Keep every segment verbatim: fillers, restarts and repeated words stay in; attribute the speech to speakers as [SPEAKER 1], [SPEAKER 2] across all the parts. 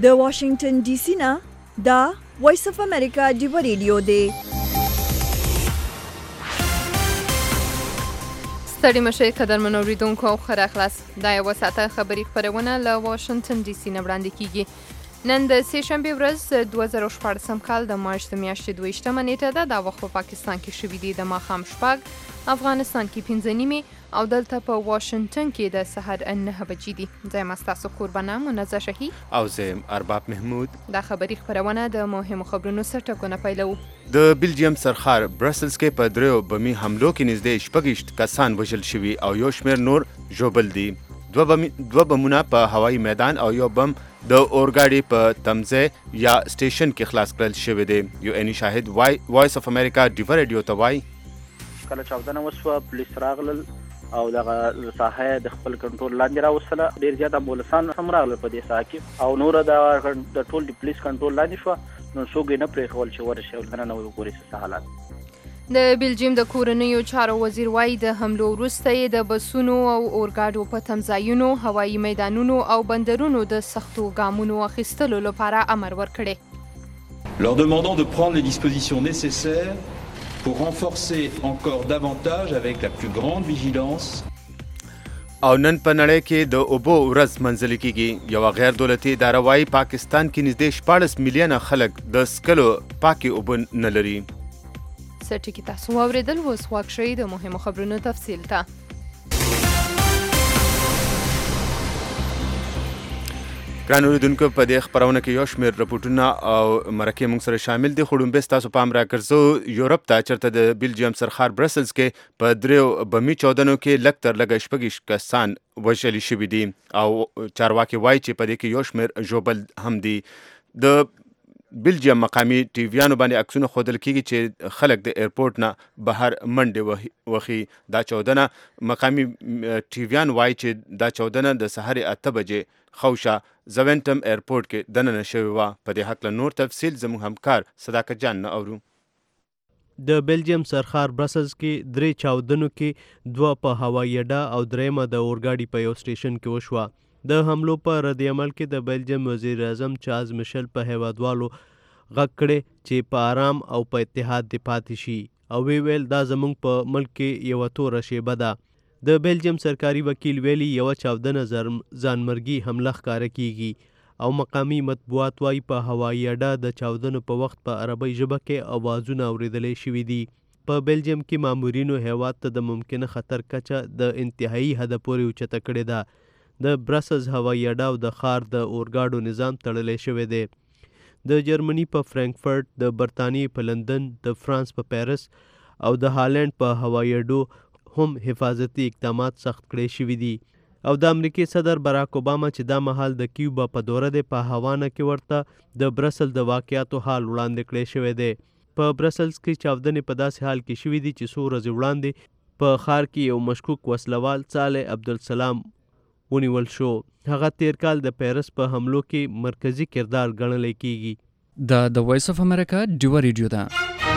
[SPEAKER 1] د واشنگټن ډي سي نه دا وایس اف امریکا ډیو ریډیو دی.
[SPEAKER 2] ستړي مشئ قدرمنو اوریدونکو او ښه راغلاست. دا یوه ساعته خبري خپرونه له واشنګټن ډي سي نه وړاندې کیږي. نن د سې شنبې ورځ دوه زره شپاړسم کال د مارچ د میاشتې دوه ویشتمه نیټه ده. دا وخت په پاکستان کې شوي دي د ماښام شپږ، افغانستان کې پنځه نیمې او دلته په واشنګټن کې د سهار نهه بجې دي. زه یم ستاسو قربانه منزه شهي
[SPEAKER 3] او زه یم ارباب محمود.
[SPEAKER 2] دا خبري خپرونه د مهمو خبرونو سرټکونه پیلوو.
[SPEAKER 3] د بلجیم سرخار برسلز کې په دریو بمي حملو کې نږدې شپږ کسان وژل شوي او یو شمېر نور ژوبل دي. دوه بم دوه بمونه په هوایي میدان او یو بم د اورګاډي په تمځای یا سټیشن کې خلاص کړل شوی دی. یو اني شاهد وای وایس اف امریکا ډیو ریډیو ته وای
[SPEAKER 4] کله چاودنه وسوه، پولیس راغلل او دغه ساحه د خپل کنټرول لاندې راوستله. ډېر زیات امبولانسان هم راغلل په دې ساحه کې او نوره د ټول د پولیس کنټرول لاندې شوه. نو څوک یې نه پرېښول چې ورشي او دننه وګوري څه حالات.
[SPEAKER 2] د بلجیم د کورنیو چارو وزیر وایي د حملو وروسته یې د بسونو او اورګاډو په تمځایونو، هوایي میدانونو او بندرونو د سختو ګامونو اخیستلو لپاره امر ورکړی.
[SPEAKER 5] Leur demandant de prendre les dispositions nécessaires pour renforcer encore davantage avec la plus grande vigilance.
[SPEAKER 3] او نن په نړۍ کې د اوبو ورځ منځلې کیږي. یوه غیر دولتي اداره وایي پاکستان کې نږدې شپاړس میلیونه خلک د څښلو پاکې اوبه نه لري.
[SPEAKER 2] څه ټکي تاسو واورېدل، اوس غوږ شئ د مهمو خبرونو تفصیل ته.
[SPEAKER 3] ګران اوریدونکو، په دې خپرونه کې یو شمېر رپورټونه او مرکې موږ سره شامل دي. خو لومبې ستاسو پام راګرځو یورپ ته، چېرته د بلجیم سرخار برسلز کې په دریو بمي چاودنو کې لږ تر لږه شپږ کسان وژلي شوي دي او چارواکي وایي چې په دې کې یو شمېر ژوبل هم دي. د بلجیم مقامي ټیویانو باندې عکسونه ښودل کېږي چې خلک د ایرپورټ نه بهر منډې وهي. دا چاودنه مقامي ټیویان وایي چې دا چاودنه د سهار اته بجې خوشه زوینټم ایرپورټ کې دننه شوې وه. په دې هکله نور تفصیل زموږ همکار صداقت جان نه اورو.
[SPEAKER 6] د بلجیم سرخار برسلز کې درې چاودنو کې دوه په هوایي اډه او دریمه د اورګاډي په یو سټیشن کې وشوه. د حملو په رد عمل کې د بلجیم وزیر اعظم چارلز میشل په هیوادوالو غږ کړی چې په آرام او په اتحاد دې پاتې شي او وی ویل دا زموږ په ملک کې یوه توره شیبه ده. د بلجیم سرکاري وکیل ویلي یوه چاودنه ځانمرګي حمله ښکاره کیږي او مقامي مطبوعات وایي په هوایي اډه د چاودنو په وخت په عربي ژبه کې اوازونه اورېدلی شوي دي. په بلجیم کې مامورینو هیواد ته د ممکنه خطر کچه د انتهایی حده پورې اوچته کړې ده. د برسلز هوایي اډه او د ښار د اورګاډو نظام تړلی شوی دی. د جرمني په فرانکفرټ، د برطانیې په لندن، د فرانس په پیرس او د هالند په هوایي اډو هم حفاظتي اقدامات سخت کړی شوي دي. او د امریکې صدر براک اوباما چې دا مهال د کیوبا په دوره دی، په هاوانا کې ورته د برسل د واقعاتو حال وړاندې کړی شوی دی. په برسلز کې چاودنې په داسې حال کې شوي دي چې څو ورځې وړاندې په ښار کې یو مشکوک وسلوال صالح عبدالسلام ونیول شو. هغه تیر کال د پیرس په حملو کې مرکزی کردار ګڼلی کیږي.
[SPEAKER 7] دا د وایس اف امریکا ډیو ریډیو ده.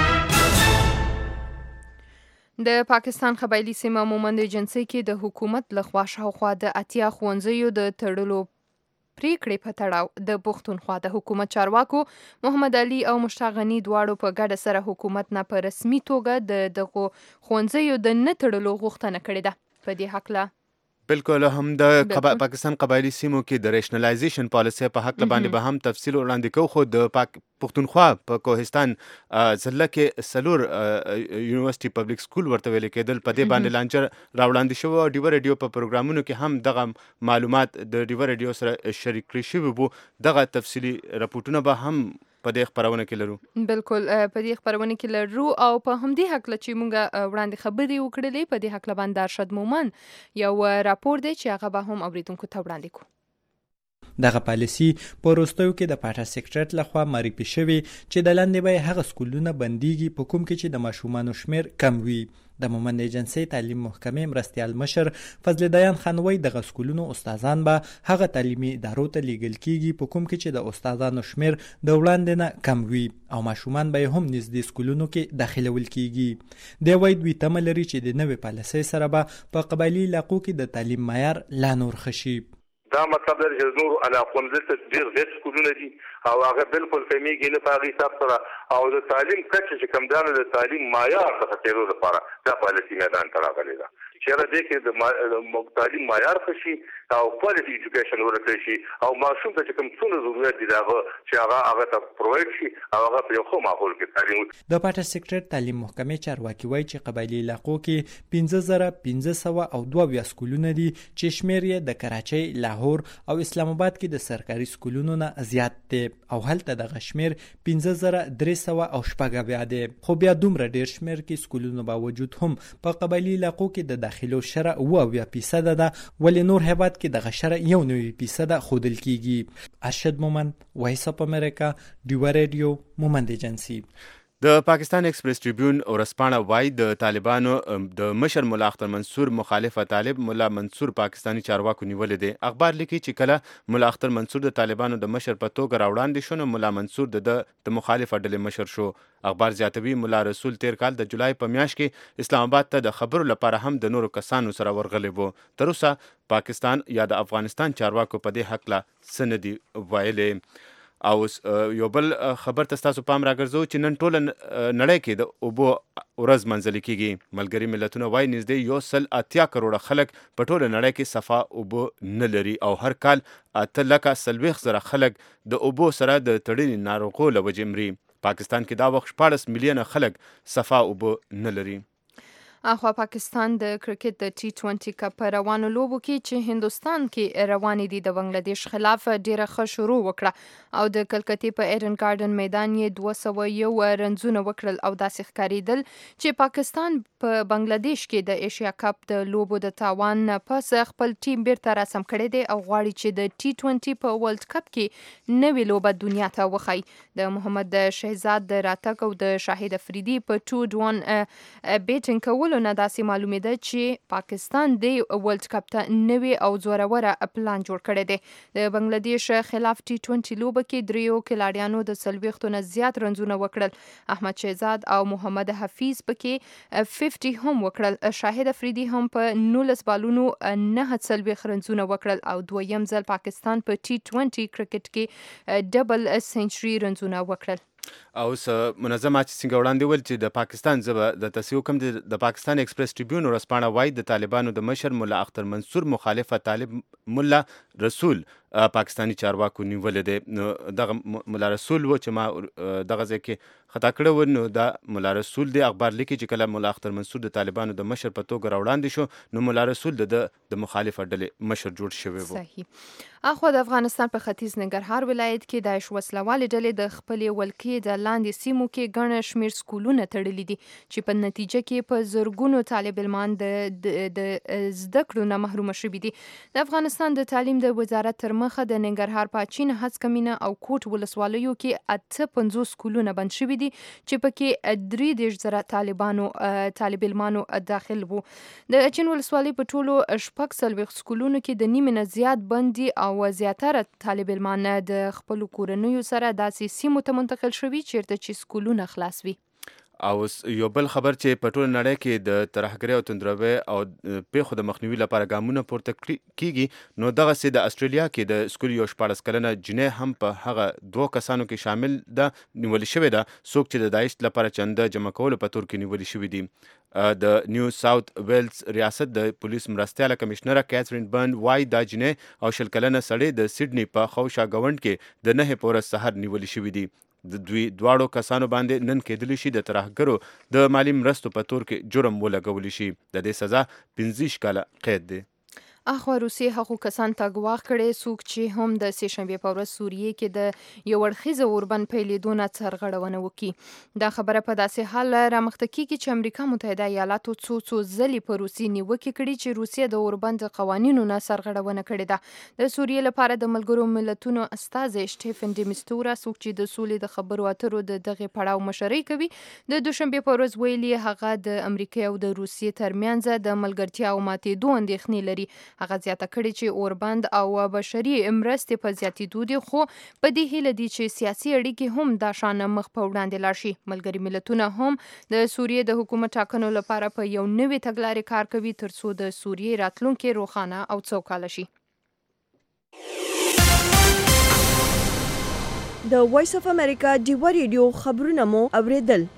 [SPEAKER 2] د پاکستان قبایلي سیمه مومند ایجنسۍ کې د حکومت لخوا شاوخوا د اتیا ښوونځیو د تړلو پریکړې په تړاو د پښتونخوا د حکومت چارواکو محمد علي او مشتاق غني دواړو په ګډه سره حکومت نه په رسمي توګه د دغو ښوونځیو د نه تړلو غوښتنه کړې ده. په دې هکله
[SPEAKER 3] بالکل هم د پاکستان قبایلي سیمو کې د ریشنلایزیشن پالیسي په حق باندې به هم تفصیل وړاندې کوو. خو د پاک پښتونخوا په کوهستان ضلع کې سلور یونیورسيټي پبلک سکول ورته ویل کېدل. په دې باندې لانچر راوړاندې شو او ډیو ریډیو په پروګرامونو کې هم دغه معلومات د ډیو ریډیو سره شریک کړي شوي وو. دغه تفصیلي رپورټونه به هم په دې خبرونه کې لرو.
[SPEAKER 2] بالکل په دې خبرونه کې لرو او په همدې حق چې موږ وړاندې خبرې وکړلې په دې حق باندې ارشد مومن یو راپور دی چې هغه به هم اوریدونکو ته وړاندې کوو.
[SPEAKER 8] دغه پالیسي په وروستیو کې د پاټا سیکریټریټ لخوا معرفي شوې چې د لاندې به هغه سکولونه بندیږي په کوم کې چې د ماشومانو شمیر کم وي. د مومند ایجنسۍ تعلیم محکمې مرستیال مشر فضل دیان خان وایي دغه سکولونو استادان به هغه تعلیمي ادارو ته لیږل کیږي په کوم کې چې د استادانو شمیر د وړاندې نه کم وي او ماشومان به هم نږدې سکولونو کې داخلول کیږي. دی وایي دوی تمه لري چې د نوې پالیسۍ سره به په قبایلي علاقو کې د تعلیم معیار لا نور ښه شي.
[SPEAKER 9] دا مطلب دی چې نور علاقو دلته ډېر غیر سکولونه دي او هغه بالکل کمیږي نه په هغې حساب سره او د تعلیم کچه چې کمدانو د تعلیم معیار څخه تېرو لپاره دا پالیسي میدان ته راغلې ده چې یاره دې کې د تعلیم معیار ښه شي او کوالټي ایجوکیشن ورکړی شي او ماشوم ته چې کوم څونه ضرورت دي د هغه چې هغه هغه ته پرووایډ شي او هغه په یو ښه ماحول کې تعلیم وکړي.
[SPEAKER 8] د پاټا سیکټر تعلیم محکمې چارواکي وایي چې قبایلي علاقو کې پنځه زره پنځه سوه او دوه اویا سکولونه دي چې شمېر یې د کراچۍ، لاهور او اسلام آباد کې د سرکاري سکولونو نه زیات دی او هلته دغه شمېر پنځه زره درې سوه او شپږ اویا دی. خو بیا دومره ډېر شمېر کې سکولونو باوجود هم په قبایلي علاقو کې د داخلو شرع اوه اویا فیصده ده، ولې نور هیواد کې دغه شرع یو نوي فیصده ښودل کیږي. ارشد مومند، وایس اف امریکا، ډیوا ریډیو، مومند ایجنسی.
[SPEAKER 3] د پاکستان ایکسپریس ټریبیون ورځپاڼه وایي د طالبانو د مشر ملا اختر منصور مخالفه طالب ملا منصور پاکستانی چارواکو نیولې دی. اخبار لیکي چې کله ملا اختر منصور د طالبانو د مشر په توګه راوړاندې شو نو ملا منصور د د مخالفه ډلې مشر شو. اخبار زیاتوي ملا رسول تیر کال د جولای په میاشت کې اسلام آباد ته د خبرو لپاره هم د نورو کسانو سره ورغلی وو. تر اوسه پاکستان یا د افغانستان چارواکو په دې حق لا څه نه دي ویلي. او یو بل خبر ته ستاسو پام راګرځو چې نن ټوله نړۍ کې د اوبو ورځ منځلې کیږي. ملګري ملتونه وایي نږدې یو سل اتیا کروړه خلک په ټوله نړۍ کې صفا اوبو نه لري او هر کال اته لکه څلوېښت زره خلک د اوبو سره د تړلې ناروغیو له وجې مري. پاکستان کې دا وخت شپاړس میلیونه خلک صفا اوبو نه لري.
[SPEAKER 2] اخوا پاکستان د کرکټ د ټي ټوینټي کپ په روانو لوبو کې چې هندوستان کې روانې دي د بنگلاديش خلاف ډیره ښه شروع وکړه او د کلکتې په ایرن ګارډن میدان یې دوه سوه یو رنزونه وکړل او داسې ښکارېدل چې پاکستان په بنگلاديش کې د ایشیا کپ د لوبو د تاوان نه پس خپل ټیم بیرته راسم کړی دی او غواړي چې د ټي ټوینټي په ورلد کپ کې نوې لوبه دنیا ته وښایي. د محمد شهزاد د راتګ او د شاهد افریدي په ټو ډوان بیټینګ کولو نه داسې معلومېده چې پاکستان د ورلد کپ ته نوې او زوروره پلان جوړ کړی دی. د بنگلاديش خلاف ټي ټوینټي لوبه کې دریو کلاډیانو د څلوېښتو نه زیات رنزونه وکړل. احمد شهزاد او محمد حفیظ پکې پنځه هم وکړل. شاهد افریدي هم په نولس بالونو نه څلوېښت رنزونه وکړل او دویم ځل پاکستان په ټي ټوینټي کرکټ کې ډبل سنچري رنزونه وکړل.
[SPEAKER 3] او منظمه چې څنګه وړاندې ول چې د پاکستان ژبه د تصحیح کوم د پاکستان ایکسپریس ټریبیون ورځپاڼه وایي د طالبانو د مشر ملا اختر منصور مخالفه طالب ملا رسول پاکستانی چارواکو نیولې دی. نو دغه ملا رسول و چې ما دغه ځای کې خطا کړی و نو دا ملا رسول دی. اخبار لیکي چې کله ملا اختر منصور د طالبانو د مشر په توګه راوړاندې شو نو ملا رسول د د مخالفه ډلې مشر جوړ شوی و.
[SPEAKER 2] صحیح. اخو د افغانستان په ختیځ ننګرهار ولایت کې داعش وسلوالې ډلې د خپلې ولکې د لاندې سیمو کې ګڼ شمېر سکولونه تړلي دي چې په نتیجه کې په زرګونو طالب علمان د د زده کړو نه محروم شوي دي. د افغانستان د تعلیم د وزارت تر مخه د ننګرهار پاچین هڅکمینه او کوټ ولسوالیو کې اته پنځوس سکولونه بند شوي دي چې پکې درې دېرش زره طالبانو طالب علمانو داخل وو. د اچین ولسوالۍ په ټولو شپږ څلوېښت سکولونو کې د نیمې نه زیات بند دي او زیاتره طالب علمان د خپلو کورنیو سره داسې سیمو ته منتقل شوي چیرته چې سکولونه خلاص وي.
[SPEAKER 3] او یو بل خبر چې په ټوله نړۍ کې د ترهګرۍ او توندروي او پیښو د مخنیوي لپاره ګامونه پورته کیږي نو دغسې د استرالیا کې د سکول یو شپاړس کلنه جنۍ هم په هغه دوه کسانو کې شامل ده نیولې شوې ده څوک چې د داعش لپاره چنده جمع کولو په تور کې نیولې شوي دي. د نیو ساوث ویلز ریاست د پولیس مرستیاله کمشنره کیترین برن وایي دا جنۍ او شل کلنه سړی د سیډني په خوشا ګوند کې د نهې په ورځ سهار نیولې شوي دي. د دوی دواړو کسانو باندې نن کېدلی شي د ترهګرو د مالی مرستو په تور کې جرم ولګولی شي. د دې سزا پنځه کاله قید دی.
[SPEAKER 2] اخوا روسیې هغو کسان ته ګواښ کړی څوک چې هم د سې شنبې په ورځ سوریې کې د یو اړخیزه اوربند پیلېدو نه سرغړونه وکړي. دا خبره په داسې حال رامخته کیږي چې امریکا متحده ایالاتو څو څو ځلې په روسیې نیوکې کړي چې روسیه د اوربند قوانینو نه سرغړونه کړې ده. د سوریې لپاره د ملګرو ملتونو استازی سټیفن ډي میستورا څوک چې د سولې د خبرو اترو د دغې پړاو مشري کوي د دوشنبې په ورځ ویلي هغه د امریکا او د روسیې ترمنځ د ملګرتیا او ماتېدو اندېښنې لري. هغه زیاته کړې چې اوربند او بشري مرستې په زیاتېدو دي خو په دې هیله دي چې سیاسي اړیکې هم دا شان مخ په وړاندې لاړ شي. ملګري ملتونه هم د سوریې د حکومت ټاکنو لپاره په یو نوې تګلارې کار کوي ترڅو د سوریې راتلونکې روښانه او سوکاله شي.
[SPEAKER 1] د وایس اف امریکا ډیوا ریډیو خبرونه مو اوریدل.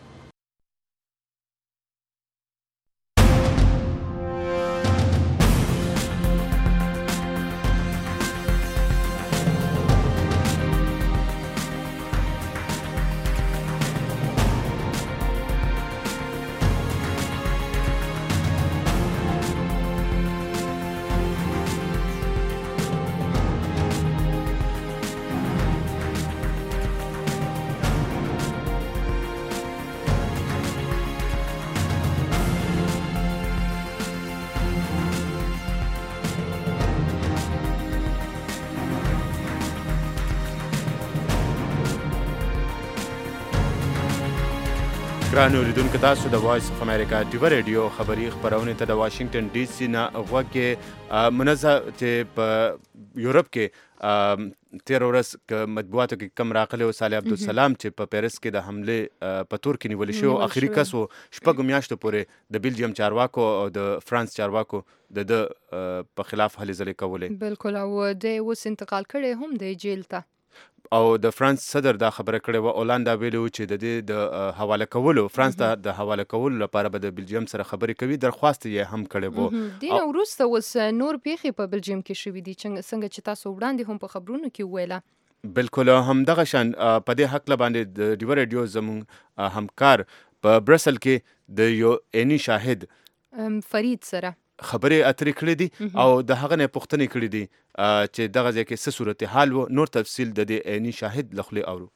[SPEAKER 3] ګران اوریدونکو تاسو د وایس اف امریکا ډیوا ریډیو خبری خبرونه ته د واشنگټن ډي سي نه غوږه منزه چې په یورپ کې تیر ورځ ک مطبوعاتو کې کم راغلی او صالح عبدالسلام چې په پیرس کې د حمله په تور کې نیول شو اخیری کس و شپږ میاشتو پورې د بلجیم چارواکو او د فرانس چارواکو د په خلاف هلې ځلې کولې.
[SPEAKER 2] بالکل او د اوس انتقال کړي هم د جیل ته
[SPEAKER 3] او د فرانس صدر دا خبره کړې و اولاندا ویلو چې د دې د حواله کولو فرانس ته د حواله کولو لپاره به د بلجیم سره خبرې کوي درخواست یې هم کړې وو.
[SPEAKER 2] دینه وروسته اوس نور پیښې په بلجیم کې شوې دي څنګه چې تاسو وړاندې هم په خبرونو کې ویله.
[SPEAKER 3] بالکل همدغه شان په دې حق باندې د ډیوا ریډیو زموږ همکار په برسل کې د یو عیني شاهد
[SPEAKER 2] فرید سره
[SPEAKER 3] خبرې اترې کړې دي او د هغه نه پوښتنې کړې دي چې دغه ځای کې څه صورتحال و. نور تفصیل د دې عیني شاهد له خولې اورو.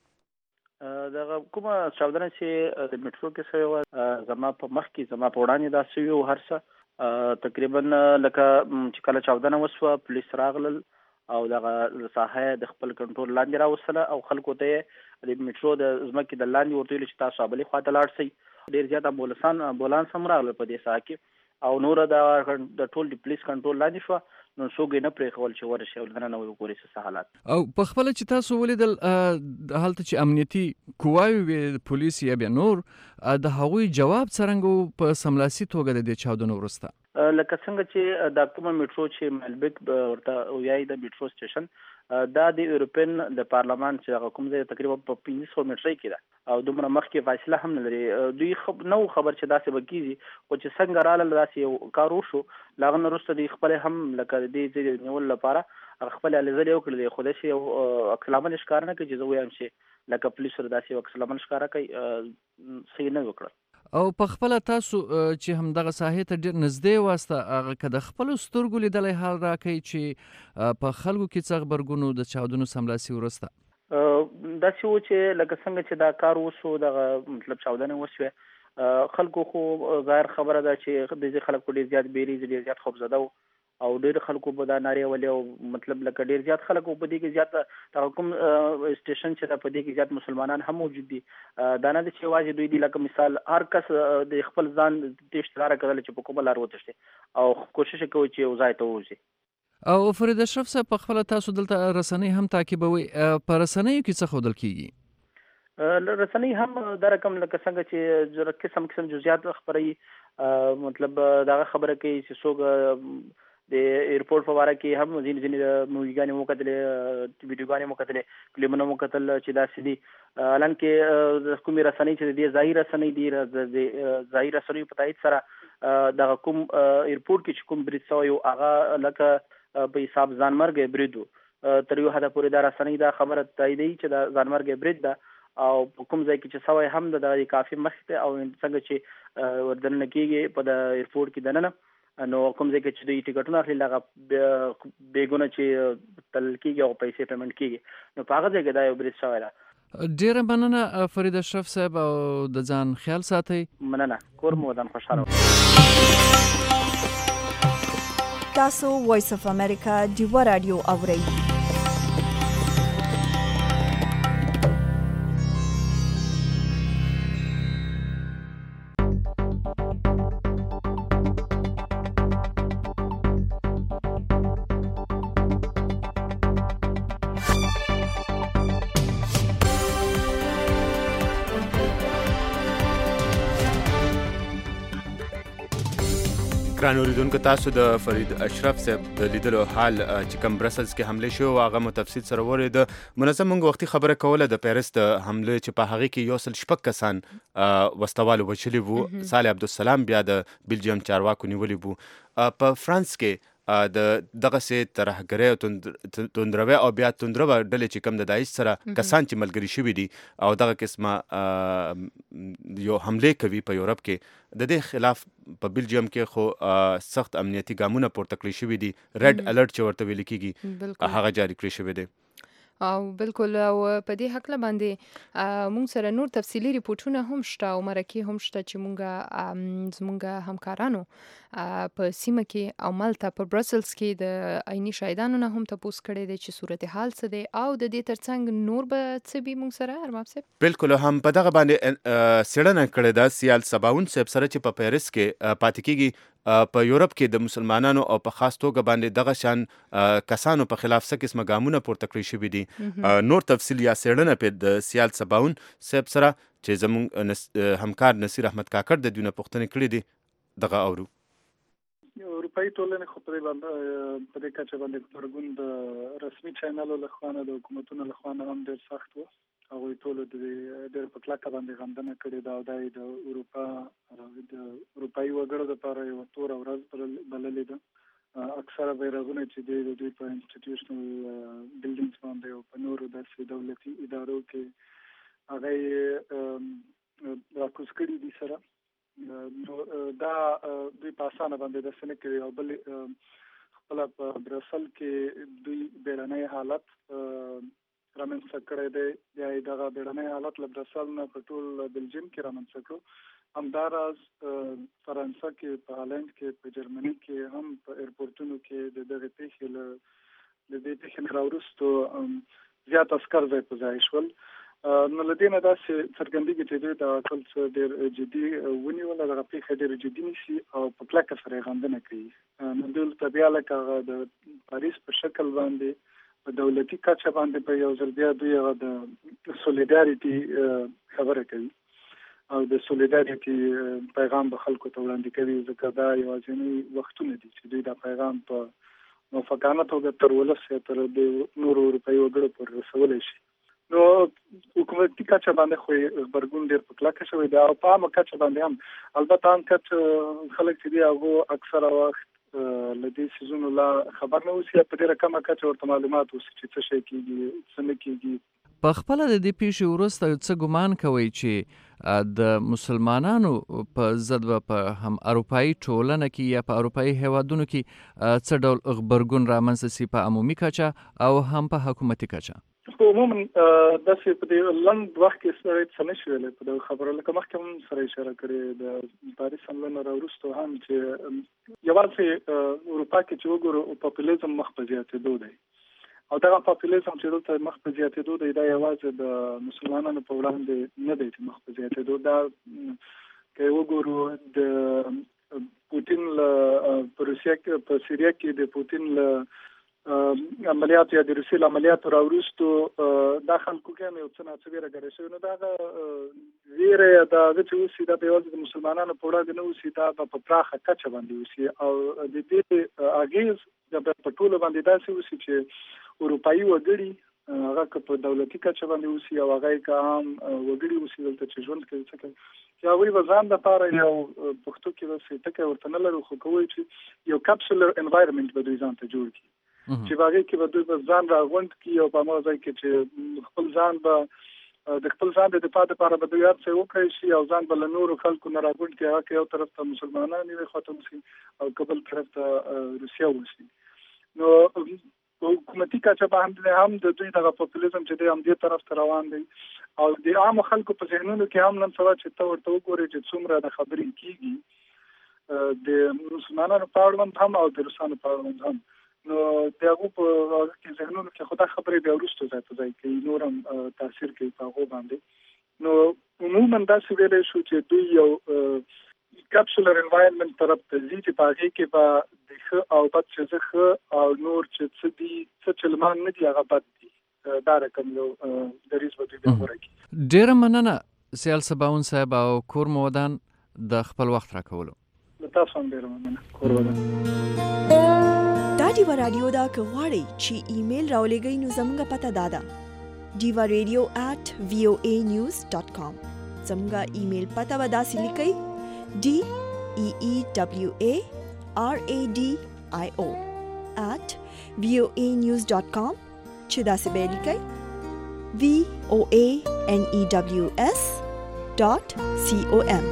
[SPEAKER 4] دغه کومه چاودنه چې د میټرو کې شوې وه زما په مخ کې زما په وړاندې دا شوي وو هر څه تقریبا لکه چې کله چاودنه وسوه پولیس راغلل او دغه ساحه د خپل کنټرول لاندې راوستله او خلکو ته د میټرو د ځمکې د لاندې ورته ویل چې تاسو بلې خواته لاړ شئ. ډېر زیات امبولانسان امبولانس هم راغلل په دې ساحه کې او نور د ټول د پولیس کنټرول لاندې شو. نو څوک نه پرېښول چې ورشي او دننه وګوري څه حالات.
[SPEAKER 7] او په خپل چې تاسو ولیدل هلته چې امنیتي قواوې وي پولیس یا بیا نور د هغوی جواب څرنګه په سملاسي توګه د دې چاودنو وروسته
[SPEAKER 4] لکه څنګه چې د کومه میټرو چې ملبک ورته ویای د میټرو سټیشن دا د یورپین د پارلمان چې هغه کوم ځای تقریبا په پنځه سوه میټرۍ کې ده او دومره مخکې فاصله هم نه لري. دوی خب نو خبر چې داسې به کېږي خو چې څنګه راغلل داسې یو کار وشو. له هغه نه وروسته دوی خپل هم لکه د دې ځای نیولو لپاره هغه خپل هلې ځلې وکړلې خو داسې یو عکس العمل ښکاره نه کوي چې زه وایم چې لکه پولیس سره داسې یو عکس العمل ښکاره کوي صحیح نه وکړل.
[SPEAKER 7] او په خپل تاسو چې همدغه ساحې ته ډېر نږدې واسته هغه که د خپلو سترګو لیدلی حال راکوي چې په خلکو کې څه غبرګون و د چاودنو سملاسي وروسته؟
[SPEAKER 4] داسې و چې لکه څنګه چې دا کار وشو دغه مطلب چاودنې وشوې خلکو خو ظاهر خبره ده چې د دې خلک ډېر زیات بیریز ډېر زیات خوفزده و او ډېر خلکو به دا نارې ولې او مطلب لکه ډېر زیات خلکو په دې کې زیات دغه کوم سټیشن چې دا په دې کې زیات مسلمانان هم موجود دي. دا نه ده چې یوازې دوی دي لکه مثال هر کس د خپل ځان تېښتې لاره کوله چې په کومه لار وتښتي او کوشش کوي چې یو ځای ته ووځي.
[SPEAKER 7] او فرید اشرف صاحب په خپله تاسو دلته رسنۍ هم تعقیبوئ په رسنیو کې څه ښودل کېږي؟
[SPEAKER 4] رسنۍ هم دا رقم لکه څنګه چې قسم قسم جزئیات خپروي مطلب دغه خبره کوي چې څوک د ایرپورټ په باره کې هم ځینې ځینې موویګانې مو کتلې ویډیوګانې مو کتلې کلیپونه مو کتل چې داسې دي. حالانکې د کومې رسنۍ چې د دې ځایي رسنۍ دي د ځایي رسنیو په تایید سره دغه کوم ایرپورټ کې چې کوم برید شوی و هغه لکه په حساب ځانمرګی برید و. تر یو حده پورې دا رسنۍ دا خبره تاییدوي چې دا ځانمرګی برید ده او په کوم ځای کې چې سوی هم د کافي مخکې او څنګه چې وردننه کېږي په د ایرپورټ کې دننه نو کوم ځای کې چې دوی ټکټونه اخلي هغه بېګونه چې تلل کېږي او پیسې پیمنټ کېږي نو په هغه ځای کې دا یو برید شوی ده.
[SPEAKER 7] ډېره مننه فرید اشرف صاحب او د ځان خیال ساتئ.
[SPEAKER 4] مننه کور مو ودان خوشحاله.
[SPEAKER 1] تاسو وایس اف امریکا ډیوا راډیو اورئ.
[SPEAKER 3] ګران اوریدونکو تاسو د فرید اشرف صاحب د لیدلو حال چې کوم برسلز کې حمله شو هغه متفصیل سره ورید منظم موږ وختي خبره کوله د پیرس د حمله چې په هغه کې یو سل شپږ کسان وستوالو وچلی وو صالح عبدالسلام بیا د بلجیم چارواکو نیولي وو په فرانس کې د دغه سي ترهګرۍ او توندروي او بیا توندروي ډلې چې کوم د داعش سره کسان چې ملګري شوي دي او دغه قسمه یو حمله کوي په یورپ کې د دې خلاف په بلجیم کې خو سخت امنیتي ګامونه پورته کړی شوي دي ریډ الرټ چې ورته ویل کېږي هغه جاری کړی شوی دی
[SPEAKER 2] او بالکل او په دې حق باندې مونږ سره نور تفصیلی ریپورتونه هم شته او مرکه هم شته چې مونږه زمونږه همکارانو په سیمه کې او مالته په برسلز کې د عیني شاهدانو نه هم تاسو کړی دی چې صورتحال څه دی او د دې ترڅنګ نور به څه به مونږ سره ارباب صاحب
[SPEAKER 3] بالکل هم په دغه باندې سړنه کړی دا سیال سباون صاحب سره چې په پیرس کې پاتې کیږي په یورپ کې د مسلمانانو او په خاص توګه باندې دغه شان کسانو په خلاف څه قسمه ګامونه پورته کړی شوي دي نور تفصیل یا سړنه په د سیال سباون صاحب سره چې زموږ همکار نصیر احمد کاکړ د دونه پوښتنه کړې دي دغه اورو
[SPEAKER 10] اروپایي ټولنې خو په دې باندې په دې کچه باندې پرګون د رسمي چینلو له خوا نه د حکومتونو له خوا نه هم ډېر سخت و هغوی ټولو د ډېر په کلکه باندې غندنه کړې ده او دا یې د اروپا د اروپایي وګړو دپاره یوه توره ورځ بللې ده اکثره بیرغونه چې دی د دوی په انسټیټیوشنل بلډینګز باندې او په نورو داسې دولتي ادارو کې هغه یې راکوز کړي دي سره نو دا دوی په اسانه باندې داسې نه کوي او بل خپله په برسل کې دوی بیړنی حالت رامنځته کړی دی یا یې دغه بیړنی حالت له برسل نه په ټول بلجیم کې رامنځته کړو همداراز فرانسه کې په هالند کې په جرمني کې هم په ایرپورټونو کې د دغې پیښې له د دې پیښې نه راوروسته زیات عسکر ځای په ځای شول نو له دې نه داسې څرګندېږي چې دوی دا ټول څه ډېر جدي ونیوله دغه پیښه ډېره جدي نیسي او په کلکه سره یې غندنه کوي نو دوی ورته بیا لکه هغه د پاریس په شکل باندې په دولتي کچه باندې په یو ځل بیا دوی هغه د سولیډاریټي خبره کوي او د سولیډاریټي پیغام به خلکو ته وړاندې کوي ځکه دا یوازینی وختونه دي چې دوی دا پیغام په موافقانه توګه تر ولس یا تر د نورو اروپایي وګړو پورې رسولی شي نو حکومتي کچه باندې خو غبرګون ډېر په کلکه شوی دی او په عامه کچه باندې هم البته عام کچه خلک چې دي هغو اکثره وخت له دې څیزونو لا خبر نه اوسي په ډېره کمه کچه ورته معلومات اوسي چې څه شی کېږي څه نه کېږي
[SPEAKER 7] په خپله د دې پیښې وروسته څه ګمان کوئ چې د مسلمانانو په ضد به په هم اروپایي ټولنه کې یا په اروپایي هیوادونو کې څه ډول غبرګون رامنځته سي په عمومي کچه او هم په حکومتي کچه
[SPEAKER 10] خو عموما داسې په دې لنډ وخت کې سره څه نه شي ویلی په دغه خبرو لکه مخکې هم سره اشاره کړې د پاریس حمله نه راوروسته هم چې یوازې اروپا کې چې وګورو پاپولیزم مخ په زیاتېدو دی او دغه پاپولیزم چې دلته مخ په زیاتېدو دی دا یوازې د مسلمانانو په وړاندې نه دی چې مخ په زیاتېدو دا که وګورو د پوتین له په روسیه کې په سیریا کې د پوتین له عملیات یا د روسي له عملیاتو راوروستو دا خلکو کې هم یو څه ناڅه ویره ګډه شوې نو دا هغه ویره یا د هغه چې اوسي دا به یوازې د مسلمانانو په وړاندې نه اوسي دا به په پراخه کچه باندې اوسي او د دې اغېز به په ټولو باندې داسې اوسي چې اروپایي وګړي هغه که په دولتي کچه باندې اوسي او هغه که عام وګړي اوسي دلته چې ژوند کوي څه کوي چې هغوی به ځان دپاره یو پښتو کې داسې ټکی ورته نه لرو خو کوی چې یو کپسولر انوایرمنټ به دوی ځان ته جوړ کړي چې په هغې کې به دوی به ځان راغونډ کړي او په هماغه ځای کې چې خپل ځان به د خپل ځان د دفاع دپاره به دوی هر څه وکړی شي او ځان به له نورو خلکو نه راغونډ کړي هغه که یو طرف ته مسلمانان یوې خوا ته اوسي او که بل طرف ته روسیه اوسي نو په حکومتي کچه باندې هم د دوی دغه پاپولیزم چې دی همدې طرف ته روان دی او د عامو خلکو په ذهنونو کې هم نن سبا چې ته ورته وګورې چې څومره د خبرې کېږي د مسلمانانو په اړوند هم او د روسانو په اړوند هم نو د هغو په کې ذهنونو کې خو دا خبرې بیا وروسته ځای په ځای کوي نور هم تاثیر کوي په هغو باندې نو عموما داسې ویلی شو چې دوی یو کپسولر انوایرمنټ طرف ته ځي چې په هغې کې به د ښه او بد چې زه ښه او نور چې څه دي څه چې لمان نه دي هغه بد دي دا رقم یو دریځ به دوی بیا غوره کړي
[SPEAKER 7] ډېره مننه سیال سباون صاحب او کور مو ودان د خپل وخت راکولو
[SPEAKER 10] له تاسو هم ډېره مننه. قربان.
[SPEAKER 1] دا ډیوا رادیو دا که غواړئ چې ایمیل راولېږئ نو زموږ پته دا ده ډیوا ریډیو ایٹ وی او ای نیوز ډاٹ کام. زموږ ایمیل پته به داسې لیکئ ډي ای ای ډبلیو ای آر ای ډي آی او ایٹ وی او ای نیوز ډاٹ کام چې داسې به یې لیکئ وی او ای ان ای ډبلیو اس ډاٹ سی او ایم.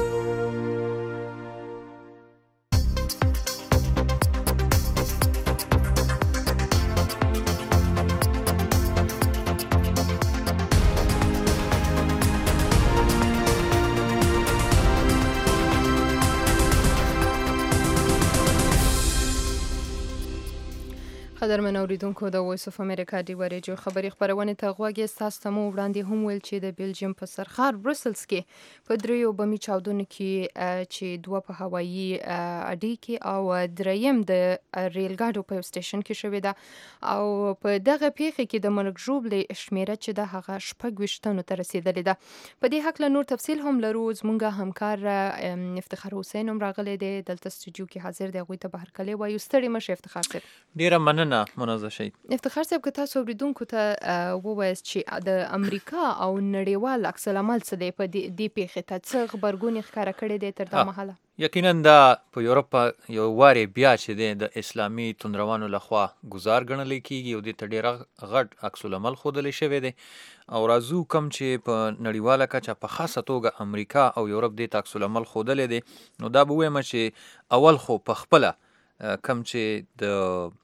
[SPEAKER 2] قدرمن اوریدونکو د وایس اف امریکا ډیوا ریډیو خبري خبرونه ته غوږی ستاسو ته مو وړاندې هم ویل چې د بیلجیم په سرخار بروسلز کې په دریو بمي چاودنو کې چې دوه په هوایي اډې کې او دریم د ریل ګاډو په سټیشن کې شوې ده او په دغه پیښه کې د مرګ ژوبلې شمیره چې د هغه شپږ ویشتنو ته رسیدلې ده. په دې حق له نور تفصیل هم لرو. زمونږ همکار افتخار حسین هم راغلی دی دلته سټوډیو کې حاضر دی. هغوی ته به هرکلی وایو. ستړي مشه افتخار صاحب.
[SPEAKER 7] ډیره مننه منازه شي.
[SPEAKER 2] افتخار صاحب که تاسو اوریدونکو ته ووایاست چې د امریکا او نړیوال عکس العمل څه دی په دې پیښې ته څه غبرګون یې ښکاره کړی دی تر دا مهاله؟
[SPEAKER 7] یقینا دا په یورپ یو وارې بیا چې دی د اسلامي توندروانو لخوا ګزار ګڼلی کیږي او دې ته ډېر غټ عکس العمل ښودلی شوی دی او راځو کم چې په نړیواله کچه په خاصه توګه امریکا او یورپ دې ته عکس العمل ښودلی دی نو دا به ووایم چې اول خو په خپله کم چې د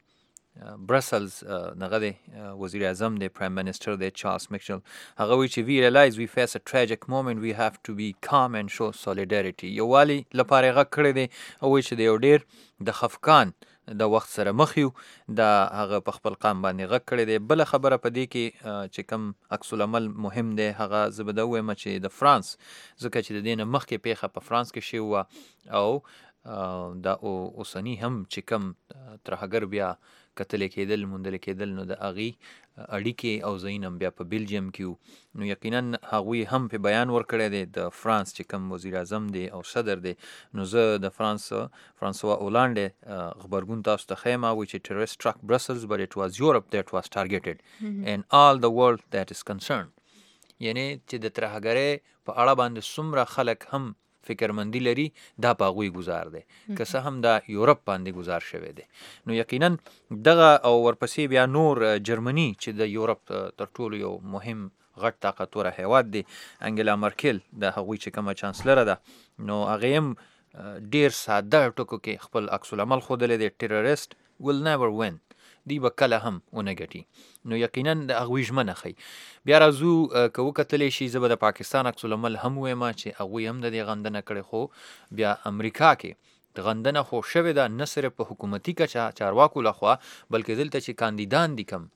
[SPEAKER 7] برسلز نغه دی وزیر اعظم دی پرایم منسٹر دی چارلز میکشل هغه وی چې وی ریلایز وی فیس ا ټریجک مومنت وی هاف ټو بی کام اینڈ شو سولیډریټي یووالی لپاره غږ کړی دی او وی چې د یو ډیر د خفقان د وخت سره مخ یو د هغه په خپل قام باندې غږ کړی دی. بل خبره په دې کې چې کم عکس العمل مهم دی هغه زه به دا ووایم چې د فرانس ځکه چې د دې نه مخکې پیښه په فرانس کې شوې وه او دا اوسني هم چې کم ترهګر بیا کتلې کېدل موندلې کېدل نو د هغې اړیکې او ځایونه بیا په بیلجیم کې نو یقینا هغوی هم په بیان ورکړی دی د فرانس چې کوم وزیر اعظم دی او صدر دی نو زه د فرانس فرانسوا اولانډ غبرګون تاسو ته ښیم وایي چې ټیرریست struck Brussels but it was Europe that was targeted and all the world that is concerned. یعنی چې د ترهګرۍ په اړه باندې څومره خلک هم فکرمندی لري دا په هغوی ګزار دی که څه هم دا یورپ باندې ګزار شوی دی نو یقینا دغه او ورپسې بیا نور جرمني چې د یورپ تر ټولو یو مهم غټ طاقتوره هیواد دی انګلا مرکل د هغوی چې کومه چانسلره ده نو هغې هم ډېر ساده ټکو کې خپل عکس العمل ښودلی دی ټیرریست will never win دی به کله هم ونه ګټي نو یقینا د هغوی ژمنه ښیي. بیا راځو که وکتلی شي زه به د پاکستان عکس العمل هم ووایم چې هغوی هم د دې غندنه کړې خو بیا امریکا کې د غندنه خو شوې ده نه صرف په حکومتي کچه چارواکو لخوا بلکې دلته چې کاندیدان دي کم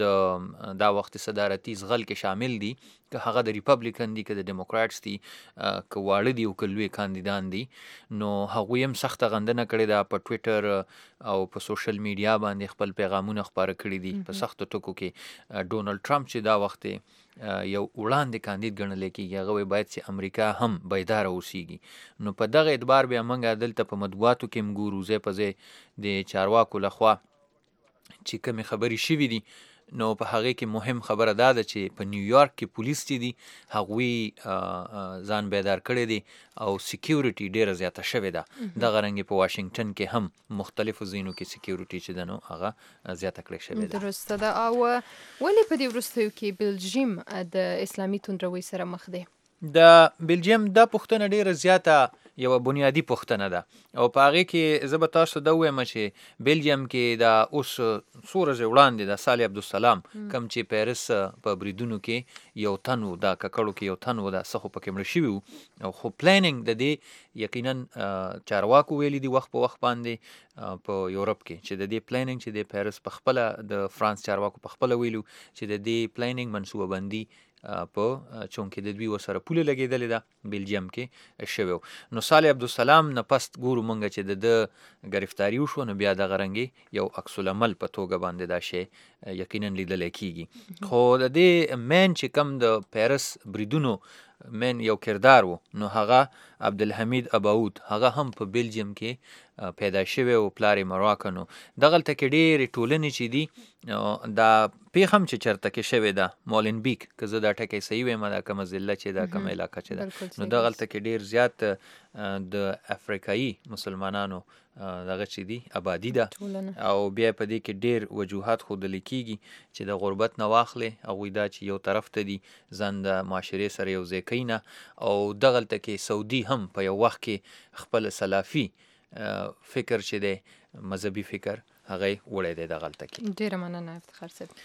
[SPEAKER 7] د دا وخت صدارتي زغل کې شامل دي که هغه د ریپبلیکن دي که د ډیموکراټس دي که واړه دي او که لوی کاندیدان دي نو هغوی هم سخته غندنه کړې ده په ټویټر او په سوشل میډیا باندې خپل پیغامونه خپاره کړي دي په سختو ټکو کې. ډونالډ ټرمپ چې دا وخت یو وړاندې کاندید ګڼلی کېږي هغه باید چې امریکا هم بیداره اوسیږي نو په دغه اعتبار بیا موږ دلته په مطبوعاتو کې هم ګورو ځای په ځای د چارواکو لخوا چې کومې خبرې شوي دي نو په هغې کې مهم خبره دا ده چې په نیویارک کې پولیس چې دي هغوی ځان بیدار کړی دی او سیکیورټي ډېره زیاته شوې ده دغه رنګې په واشنګټن کې هم مختلفو ځایونو کې سیکیورټي چې ده نو هغه زیاته کړې شوې ده.
[SPEAKER 2] درسته ده. او ولې په دې وروستیو کې بیلجیم د اسلامي توندروۍ سره مخ دی؟
[SPEAKER 7] د بیلجیم دا پوښتنه ډېره زیاته یوه بنیادي پوښتنه ده او په هغې کې زه به تاسو ته ووایم چې بیلجیم کې دا اوس څو ورځې وړاندې د صالح عبدالسلام کوم چې پیرس په بریدونو کې یو تن و دا ککړو کې یو تن و دا څه خو پکې مړه شوي وو او خو پلانینګ د دې یقینا چارواکو ویلي دي وخت په وخت باندې په یورپ کې چې د دې پلانینګ چې د پیرس په خپله د فرانس چارواکو په خپله ویلو چې د دې پلانینګ منصوبه بندي په چونکې د دوی ورسره پوله لګېدلې ده بیلجیم کې شوی نو صالح عبدالسلام نه پس ګورو موږ چې د ده ګرفتاري وشوه نو بیا دغه رنګې یو عکس العمل په توګه باندې دا شی یقینا لیدلی کېږي خو د دې مین چې کم د پیرس بریدونو مین یو کردار و نو هغه عبدالحمید اباود هغه هم په بلجیم کې پیدا شوی او پلار یې مراکن و. دغلته کې ډېرې ټولنې چې دي دا پیښه هم چې چېرته کې شوې ده مولنبیک، که زه دا ټکی صحیح وایم دا کومه ضلع چې دا کومه علاقه چې ده، نو دغلته کې ډېر زیات د افریقایي مسلمانانو دغه چې دي آبادي ده او بیا په دې کې ډېر وجوهات ښودل کېږي چې د غربت نه واخلې هغوی دا چې یو طرف ته دي ځان د معاشرې سره یو ځای کوي نه، او دغلته کې سعودي هم په یو وخت کې خپل سلافي فکر چې دی مذهبي فکر هغه وړی دی دغلته کې.
[SPEAKER 2] ډېره مننه افتخار صاحب.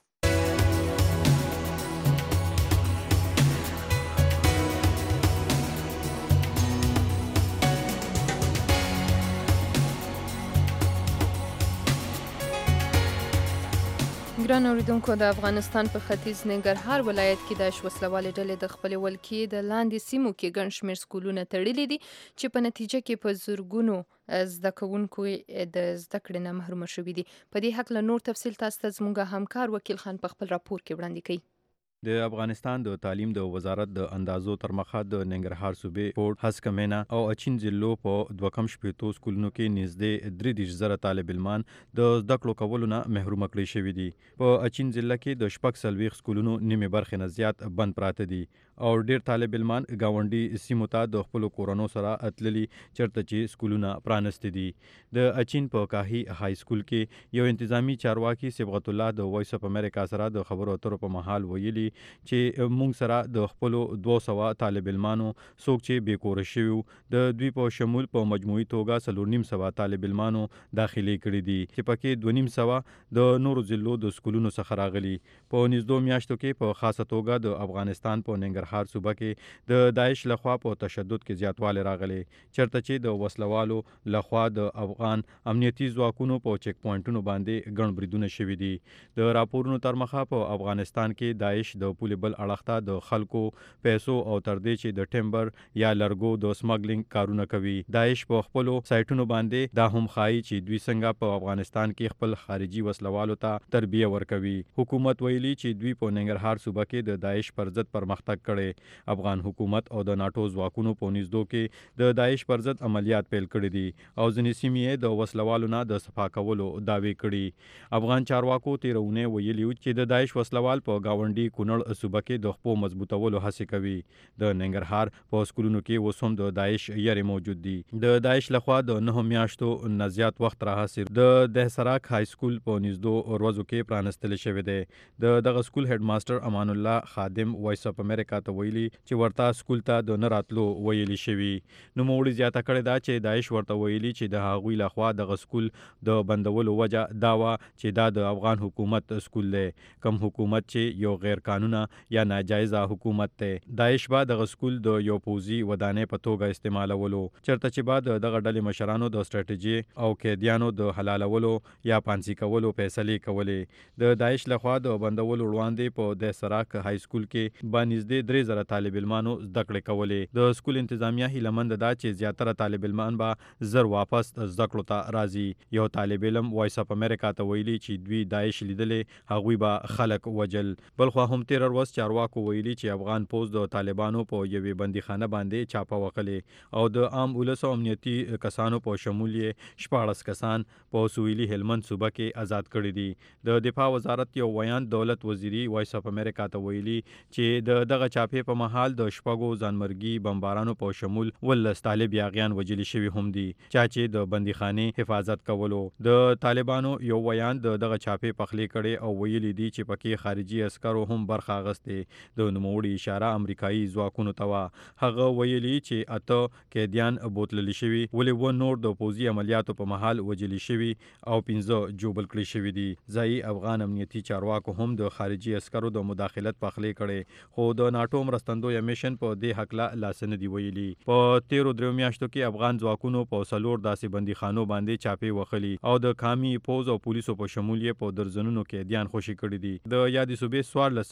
[SPEAKER 2] ګران اوریدونکو، د افغانستان په ختیځ ننګرهار ولایت کې د وسلوالې ډلې د خپلې ولکې د لاندې سیمو کې ګڼ شمېر سکولونه تړلي دي چې په نتیجه کې په زرګونو زده کوونکو د زده کړې نه محرومه شوي دي. په دې هکله نور تفصیل تاسو ته زموږ همکار وکیل خان په خپل راپور کې وړاندې کوي.
[SPEAKER 11] د افغانستان د تعلیم د وزارت د اندازو تر مخه د ننګرهار صوبې کوټ هسکمینه او اچین ضلعو په دوه کم شپېتو سکولونو کې نږدې درې دېرش زره طالب علمان د زده کړو کولو نه محرومه کړي شوي دي. په اچین ضلع کې د شپږ څلوېښت سکولونو نیمې برخې نه زیات بند پراته دي او ډېر طالب علمان ګاونډي سیمو ته د خپلو کورنو سره اتللي چېرته چې سکولونه پرانستې دي. د اچین په کاهي های سکول کې یو انتظامی چارواکي صبغت الله د وایس اف امریکا سره د خبرو اترو په مهال ویلي چې موږ سره د خپلو دوه سوه طالب علمانو څوک چې بېکوره شوي د دوی په شمول په مجموعي توګه څلور نیم سوه طالب علمانو داخلې کړي دي چې پکې دوه نیم سوه د نورو ضلعو د سکولونو څخه راغلي. په نږدو میاشتو کې په خاصه توګه د افغانستان په ننګرهار صوبه کې د داعش لخوا په تشدد کې زیاتوالی راغلی چېرته چې د وسلوالو لخوا د افغان امنیتي ځواکونو په چیک پوینټونو باندې ګڼ بریدونه شوي دي. د راپورونو تر مخه په افغانستان کې داعش د پولې بل اړخ ته د خلکو پیسو او تر دې چې د ټمبر یا لرګو د سمګلینګ کارونه کوي. داعش په خپلو سایټونو باندې دا هم ښایي چې دوی څنګه په افغانستان کې خپل خارجي وسلوالو ته تربیه ورکوي. حکومت ویلي چې دوی په ننګرهار صوبه کې د داعش پر ضد پرمختګ کړی. افغان حکومت او د ناټو ځواکونو په نږدو کې د داعش پر ضد عملیات پیل کړي دي او ځینې سیمې یې د وسلوالو نه د صفا کولو دعوې کړي. افغان چارواکو تېره اونۍ ویلي چې د داعش وسلوال په ګاونډي کونړ صوبه کې د خپو مضبوطولو هڅې کوي. د ننګرهار په سکولونو کې اوس هم د داعش یارې موجود دي. د داعش لخوا د نهو میاشتو نه زیات وخت راهیسې د دهسراک های سکول په نږدو ورځو کې پرانستلی شوی دی. د دغه سکول هډ ماسټر امان الله خادم وایس اف امریکا ته ویلي چې ورته سکول ته د نه راتلو ویلي شوي. نوموړي زیاته کړې ده چې داعش ورته ویلي چې د هغوی لخوا دغه سکول د بندولو وجه دا وه چې دا د افغان حکومت سکول دی، کوم حکومت چې یو غیر قانونه یا ناجایزه حکومت دی. داعش به دغه سکول د یو پوځي ودانۍ په توګه استعمالولو چېرته چې به د دغه ډلې مشرانو د سټراټیجي او قیدیانو د حلالولو یا پانسي کولو فیصلې کولې. د داعش لخوا د بندولو وړاندې په دهسراک های سکول کې به نږدې درې زره طالب علمانو زده کړې کولې. د سکول انتظامیه هیله مند ده چې زیاتره طالب علمان به زر واپس زده کړو ته راځي. یو طالب علم وایس اف امریکا ته ویلي چې دوی داعش لیدلې هغوی به خلک وجل. بلخوا هم تېره ورځ چارواکو ویلي چې افغان پوځ د طالبانو په یوې بندیخانه باندې چاپه وکړې او د عام ولس او امنیتي کسانو په شمول یې شپاړس کسان په سویلي هلمند صوبه کې آزاد کړي دي. د دفاع وزارت یو ویان دولت وزیري وایس اف امریکا ته ویلي چې د دغه چاپې په محل د شپږو ځانمرګي بمبارانو په شمول ولس طالب یاغیان وجلي شوي هم دي چا چې د بندیخانې حفاظت کولو. د طالبانو یو ویان د دغه چاپې پخلی کړي او ویلي دي چې پکې خارجي عسکرو هم برخه اخیستې. د نوموړي اشاره امریکایي ځواکونو ته وه. هغه ویلي چې اته قیدیان بوتللي شوي ولې و نور د پوځي عملیاتو په مهال وجلي شوي او پنځه جوبل کړي شوي دي. ځایي افغان امنیتي چارواکو هم د خارجي عسکرو د مداخلت پخلی کړي خو د ناټو مرستندویه میشن په دې هکله لاس نه دي ویلي. په تیرو دریو میاشتو کې افغان ځواکونو په څلور داسې بندیخانو باندې چاپې وخلي او د کامي پوځ او پولیسو په شمول یې په درجنونو قیدیان خوشي کړي دي. د یادې صوبې څوارلس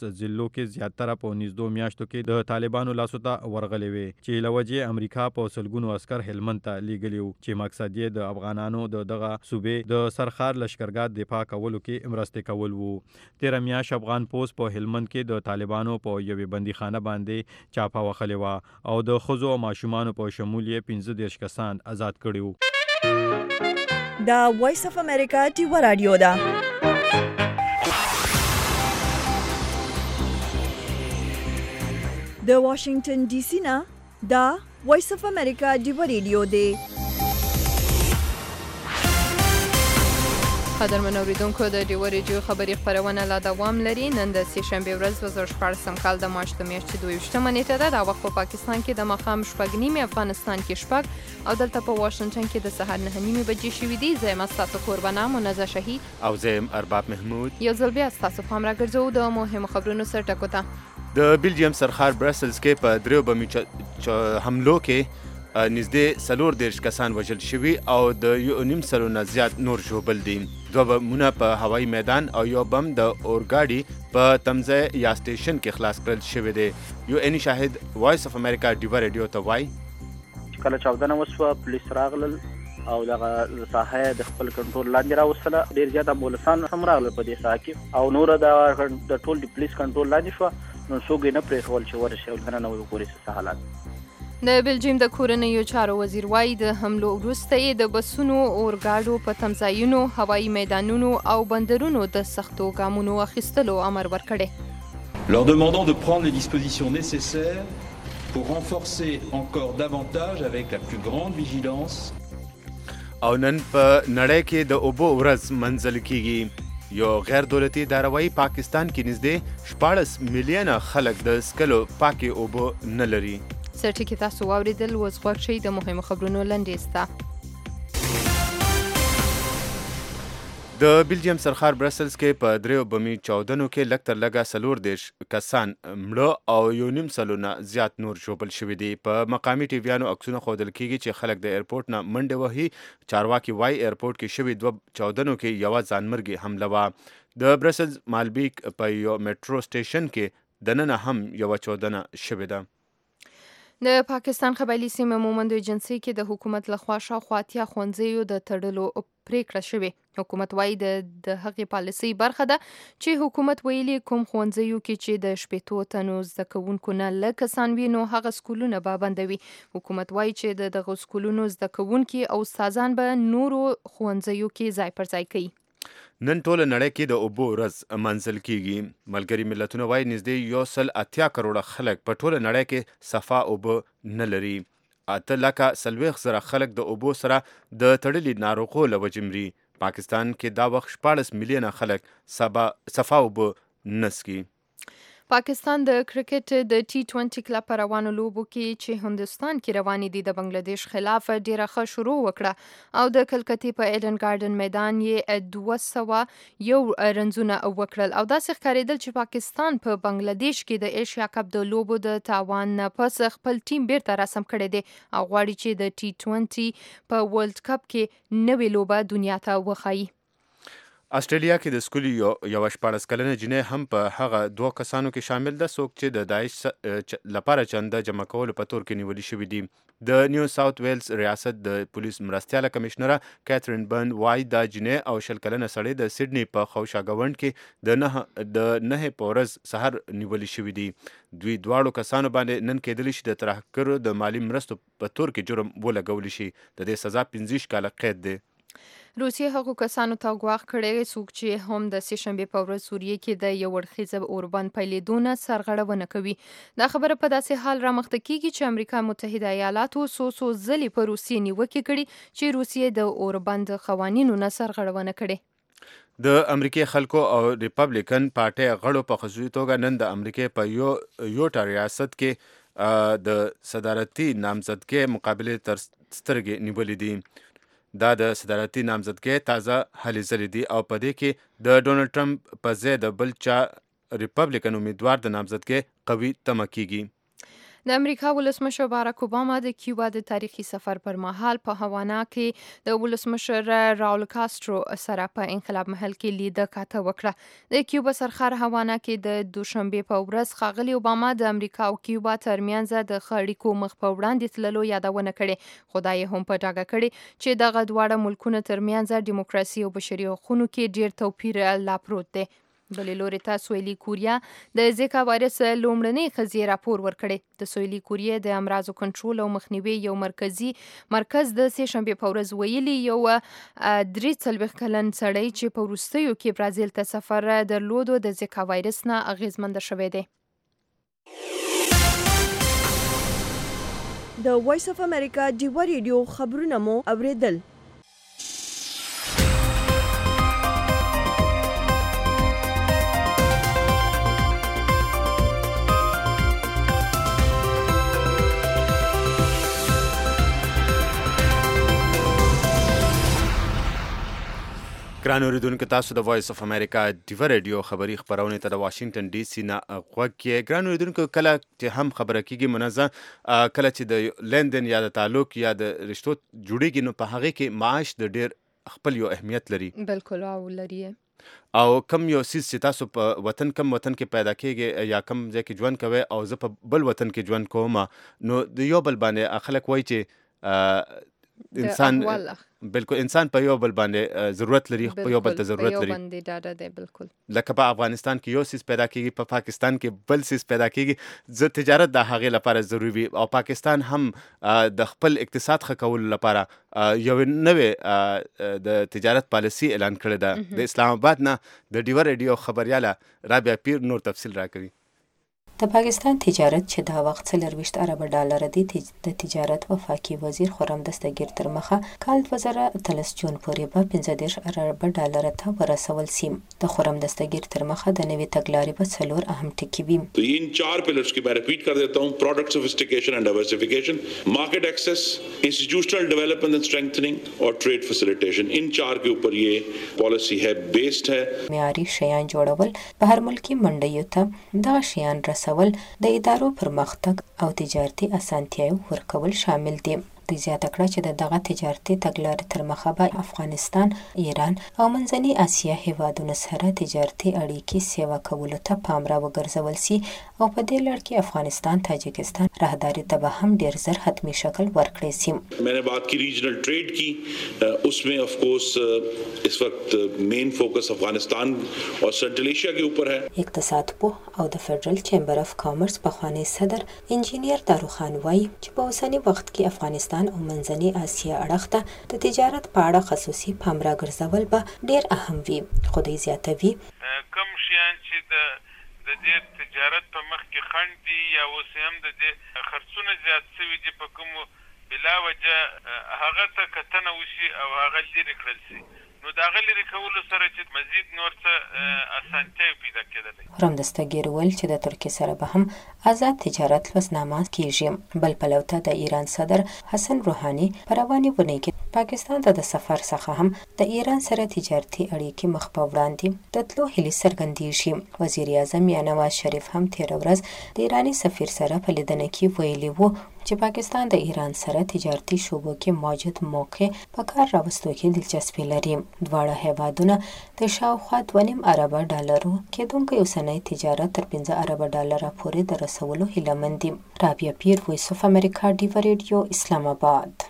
[SPEAKER 11] ضلعو کې زیاتره په نږدې میاشتو کې د طالبانو لاسو ته ورغلې وي چې لوجه امریکا په سلګونو عسكر هلمند ته لیږلي وو چې مقصد یې د افغانانو د دغه صوبې د سرخار لشکرګاه دفاع کولو کې مرسته کول وو. تیر میاشت افغان پوسټ په هلمند کې د طالبانو په یوې بندیخانه باندې چاپه وخلې وه او د ښځو او ماشومانو په شمول یې پنځه دېرش کسان آزاد کړي وو.
[SPEAKER 1] دا وایس اف امریکا ډیوا رادیو ده. د واشنگټن ډي سي نه دا وایس اف امریکا ډیوا رادیو دی.
[SPEAKER 2] قدرمن اوریدونکو د ډیوا رادیو خبري خبرونه لا دوام لري. نن د سه شنبه ورځ دوه زره شپاړسم کال د مارچ د میاشتې دوه ویشتمه نیټه ده. دا وخت په پاکستان کې د ماښام شپږ نیمې، افغانستان کې شپږ او دلته په واشنگټن کې د سهار نهه نیمې بجې شوې دي. زه یم ستاسو کوربانه منزه شهید
[SPEAKER 3] او زه یم ارباب محمود.
[SPEAKER 2] یو ځل بیا ستاسو پام راګرځوو د مهمو خبرونو سر ټکو ته.
[SPEAKER 3] د بلجیم سرخار برسلز کې په دریو بمي حملو کې نږدې څلور دېرش کسان وژل شوي او د یو نیم سلو نه زیات نور ژوبل دي. دوه بمونه په هوایي میدان او یو بم د اورګاډي په تمځای یا سټیشن کې خلاص کړل شوی دی. یو اني شاهد وایس اف امریکا ډیوا رادیو ته وایي
[SPEAKER 4] کله چاودنه وسوه پولیس راغلل او دغه ساحه د خپل کنټرول لاندې راوستله. ډېر زیات امبولانسان هم راغلل په دې ساحه کې او نور د ټول د پولیس کنټرول لاندې شوه. نو څوک یې نه پرېښول چې ورشي او دننه وګوري څه حالات.
[SPEAKER 2] د بلجیم د کورنیو چارو وزیر وایي د حملو وروسته یې د بسونو، اورګاډو په تمځایونو، هوایي میدانونو او بندرونو د سختو ګامونو اخیستلو امر ورکړی.
[SPEAKER 5] Leur demandant de prendre les dispositions nécessaires pour renforcer encore davantage avec la plus grande vigilance.
[SPEAKER 3] او نن په نړۍ کې د اوبو ورځ منځل کیږي. یو غیر دولتي اداره پاکستان کې نږدې شپاړس میلیونه خلک د څښلو پاکې اوبه نه لري.
[SPEAKER 2] سرټی کې تاسو واوریدل. اوس غوږ شئ د مهمو خبرونو لنډیز.
[SPEAKER 3] د بلجیم سرخار برسلز کې په دریو بمي چاودنو کې لږ تر لږه څلور دېرش کسان مړه او یو نیم سلو نه زیات نور ژوبل شوي دي. په مقامي ټیویانو عکسونه ښودل کیږي چې خلک د ایرپورټ نه منډې وهي. چارواکي وایي ایرپورټ کې شوي دوه چاودنو کې یوه ځانمرګي حمله وه. د برسلز مالبیک په یو میټرو سټیشن کې دننه هم یوه چاودنه شوې ده.
[SPEAKER 2] د پاکستان قبایلي سیمه مومندو ایجنسي کې د حکومت لخوا شاوخوا اتیا ښوونځیو د تړلو پریکړه شوې. حکومت وایي د د هغې پالیسۍ برخه ده چې حکومت ویلي کوم ښوونځیو کې چې د شپېتو تنو زده کوونکو نه لږ کسان وي نو هغه سکولونه به بندوي. حکومت وایي چې د دغو سکولونو زده کوونکي او استادان به نورو ښوونځیو کې ځای پر ځای کوي.
[SPEAKER 3] نن ټوله نړۍ کې د اوبو ورځ منځل کیږي. ملګري ملتونه وایي نږدې یو سل اتیا کروړه خلک په ټوله نړۍ کې صفا اوبه نه لري. اته لکه څلوېښت زره خلک د اوبو سره د تړلي ناروغو له وجې مري. پاکستان کې دا وخت شپاړس میلیونه خلک صفا اوبه نه څښي.
[SPEAKER 2] پاکستان د کرکټ د ټي ټوینټي کلب په روانو لوبو کې چې هندوستان کې روانې دي د بنگلاديش خلاف ډیره ښه شروع وکړه او د کلکتې په ایډن ګارډن میدان یې دوه سوه یو رنزونه وکړل او داسې ښکارېدل چې پاکستان په بنگلاديش کې د ایشیا کپ د لوبو د تاوان نه پس خپل ټیم بیرته رسم کړی دی او غواړي چې د ټي ټوینټي په ورلد کپ کې نوې لوبه دنیا ته وښایي.
[SPEAKER 3] استرالیا کې د سکولي یو یو شپاړس کلنه جنۍ هم په هغه دوه کسانو کې شامل ده څوک چې د داعش لپاره چنده جمع کولو په تور کې نیولي شوي دي. د نیو ساوث ویلز ریاست د پولیس مرستیاله کمشنره کیترین برن وایي دا جنۍ او شل کلنه سړی د سیډني په خوشاګونډ کې د نه د نهې په ورځ سهار نیولي شوي دي. دوی دواړو کسانو باندې نن کېدلی شي د ترهګرو د مالي مرستو په تور کې جرم ولګولی شي. د دې سزا پنځه ویشت کاله قید دی.
[SPEAKER 2] روسیې هغو کسانو ته ګواښ کړی څوک چې هم د سه شنبې په ورځ سوریې کې د یو اړخیزه اوربند پیلېدو نه سرغړونه کوي. دا خبره په داسې حال رامخته کیږي چې امریکا متحده ایالاتو څو څو ځلې په روسیې نیوکې کړي چې روسیې د اوربند قوانینو نه سرغړونه کړې.
[SPEAKER 3] د امریکای خلکو او ریپبلیکن پارټۍ غړو په خصوصي توګه نن د امریکای په یو یوټا ریاست کې د صدارتي نامزدګۍ مقابلې تر سترګې نیولې دي. دا د صدارتي نامزدګۍ تازه هلې ځلې دي او په دې کې د ډونالډ ټرمپ په ځای د بل چا ریپبلیکن امیدوار د نامزدګۍ قوي تمه کیږي.
[SPEAKER 2] د امریکا ولسمشر باراک اوباما د کیوبا د تاریخي سفر پر مهال په هاوانا کې د ولسمشر راول کاسترو سره په انقلاب محل کې لیده کاته وکړه. د کیوبا سرخار هاوانا کې د دوشنبه په ورځ ښاغلي اوباما د امریکا او کیوبا ترمنځ د ښه اړیکو مخ په وړاندې تللو یادونه کړې، خو دا یې هم په ډاګه کړې چې دغه دواړه ملکونو ترمنځ دیموکراسي او بشري حقوقو کې ډیر توپیر لا پروت دی. بلې لورې ته سویلي کوریا د زیکا وایرس لومړنۍ ښځې راپور ورکړی. د سویلي کوریا د امراضو کنټرول او مخنیوي یو مرکزی مرکز د سه شنبې په ورځ ویلي یو درې څلوېښت کلن سړی چې په وروستیو کې برازیل ته سفر درلودو د زیکا وایرس نه اغېزمنده شوی دی.
[SPEAKER 1] د وایس اف امریکا ډیوا ریډیو خبرونه مو اوریدل.
[SPEAKER 3] ګران اوریدونکو، تاسو د وایس اف امریکا ډیوا ریډیو خبری خبرونه ته د واشنگټن ډي سي نه غوږ کې. ګران اوریدونکو، کله چې هم خبره کیږي منظم کله چې د لیندن یا د تعلق یا د رشتو جوړیږي نو په هغه کې معاش د ډیر خپل یو اهمیت لري.
[SPEAKER 2] بالکل او لري.
[SPEAKER 3] او کم یو سیس چې تاسو په وطن کم وطن کې پیدا کیږي یا کم ځای کې ژوند کوي او زه په بل وطن کې ژوند کوم، نو د یو بل باندې خلک وایي چې انسان بالکل انسان په یو بل باندې ضرورت لري، په یو بل ته ضرورت لري.
[SPEAKER 2] بالکل
[SPEAKER 3] لکه په افغانستان کې یو سیس پیدا کیږي، په پاکستان کې بل سیس پیدا کیږي. زه تجارت د هغې لپاره ضروري او پاکستان هم د خپل اقتصاد ښه کولو لپاره یو نوې د تجارت پالیسي اعلان کړې ده. د اسلام آباد نه د ډیوا ریډیو خبریاله رابعه پیر نور تفصیل راکوي.
[SPEAKER 12] د پاکستان تجارت چې دا وخت څلرویشت اربه ډالر دی د تجارت وفاقي وزیر خرم دستگیر تر مخه کال دوه زره اتلس جون پورې به پنځه دېرش اربه ډالر ته ورسول سي. د خرم دستگیر تر مخه د نوې تګلارې په څلور اهم ټکي وي.
[SPEAKER 13] ان چار پلرز کی میں ریپیٹ کر دیتا ہوں: پروڈکٹ سوفسٹیکیشن اینڈ ڈائورسفیکیشن، مارکیٹ ایکسس، انسٹیٹیوشنل ڈیولپمنٹ اینڈ اسٹرینتھننگ اور ٹریڈ فیسیلیٹیشن. ان چار کے اوپر یہ پالیسی ہے، بیسڈ ہے.
[SPEAKER 12] معیاري شیان جوړول، په هر ملکي منډیو ته دغه شیان رسول، د ادارو پرمختګ او تجارتي اسانتیاوې ورکول شامل دي. د زیاته کړه چې د دغه تجارتي تګلارې تر مخه به افغانستان، ایران او منځنۍ اسیا هیوادونو سره تجارتي اړیکې سیوا کولو ته پام را وګرځول سي او په دې لړ کې افغانستان تاجکستان راهداري ته به هم ډیر زر حتمی شکل ورکړی سي.
[SPEAKER 13] میں نے بات کی ریجنل ٹریڈ کی، اس میں آف کورس اس وقت مین فوکس افغانستان اور سنٹرل ایشیا کے اوپر ہے.
[SPEAKER 12] اقتصاد پوه او د فدرل چیمبر اف کامرس پخوانی صدر انجینیر داروخان وایي چې په اوسنی وخت کې افغانستان او منځنۍ اسیا اړخ ته د تجارت په اړه خصوصي پام راګرځول به ډیر اهم وي. خو دوی زیاتوي
[SPEAKER 14] کم شیان چې د د دې تجارت په مخ کې خنډ دي یا اوس هم د دې خرڅونه زیات شوي دي په کومو بلا وجه هغه ته کتنه وشي او هغه لرې کړل شي، نو د هغه لرې کولو سره چې مزید نور څه اسانتیاوې پیدا کېدلی.
[SPEAKER 12] خرم دستګیر ویل چې د ترکیې سره به هم آزاد تجارت لوسنامه کیږي. بل پلو ته د ایران صدر حسن روحاني په روانې اونۍ کې پاکستان ته د سفر څخه هم د ایران سره تجارتي اړیکې مخ په وړاندې د تلو هیلې څرګندېږي. وزیر اعظم یا نواز شریف هم تېره ورځ د ایراني سفیر سره په لیدنه کې ویلي وو چې پاکستان د ایران سره تجارتي شوبو کې موجود موقع په کار راوستو کې دلچسپي لري. دواړه هیوادونه د شاوخوا دوه نیم اربه ډالرو کېدونکی اوسنی تجارت تر پنځه اربه ډالره پورې د رسولو هیله مند دي. رابعه پیر، وایس اف امریکا ډیوا ریډیو، اسلام آباد.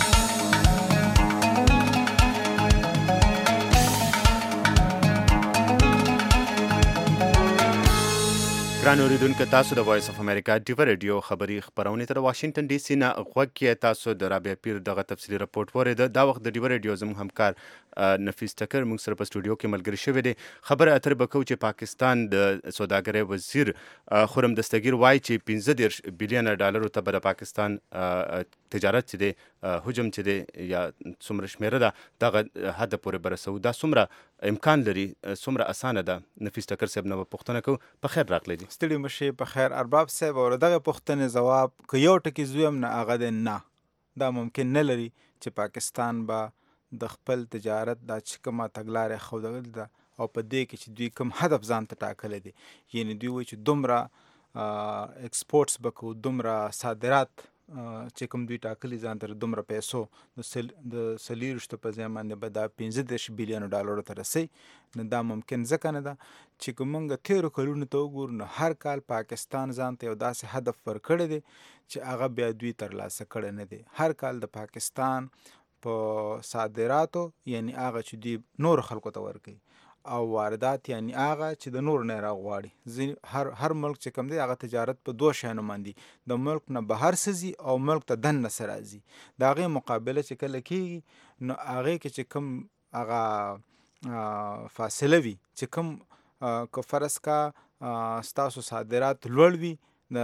[SPEAKER 3] ګران اوریدونکو، تاسو د وایس اف امریکا ډیوا ریډیو خبری خبرونه تر واشنگټن ډي سي نه غوږ کې. تاسو د رابعه پیر دغه تفصیلی رپورټ ورید. دا وخت د ډیوا ریډیو زموږ همکار نفیس ټکر موږ سره په سټوډیو کې ملګری شوی دی. خبره اتر بکو چې پاکستان د سوداګرۍ وزیر خرم دستگیر وایي چې پنځه دېرش بلین ډالرو ته به د پاکستان تجارت چې دی حجم چې دی یا څومره شمیره ده دغه حد پورې برسو. دا څومره امکان لري، څومره اسانه ده؟ نفیس ټکر صاحب نه پوښتنه کوو. په خیر راغلی دی.
[SPEAKER 15] ستړي مشي په خیر ارباب صاحب. او دغه پوښتنې جواب که یو ټکي زویم نه هغه دی نه، دا ممکن نه لري چې پاکستان به د خپل تجارت دا چې کومه تګلارې ښودلې ده او په دې کې چې دوی کوم هدف ځان ته ټاکلی دی، یعنې دوی وایي چې دومره ایکسپورټس به کوو، دومره صادرات چې کوم دوی ټاکلي ځان ته دومره پیسو د څلېرویشتو په ځای باندې به دا پنځه دېرش بیلیونو ډالرو ته رسي. نو دا ممکن ځکه نه ده چې که موږ تېرو کلونو ته وګورو نو هر کال پاکستان ځان ته یو داسې هدف ورکړی دی چې هغه بیا دوی ترلاسه کړی نه دی. هر کال د پاکستان په صادراتو یعنی هغه چې دوی نورو خلکو ته ورکوي او واردات یعنی هغه چې د نور نه راغواړي. هر هر ملک چې کوم دی هغه تجارت په دوه شیانو باندې، د ملک نه بهر څه ځي او ملک ته دننه څه راځي. د هغې مقابله چې کله کېږي نو هغې کې چې کوم هغه فاصله وي چې کوم که فرض کا ستاسو صادرات لوړ وي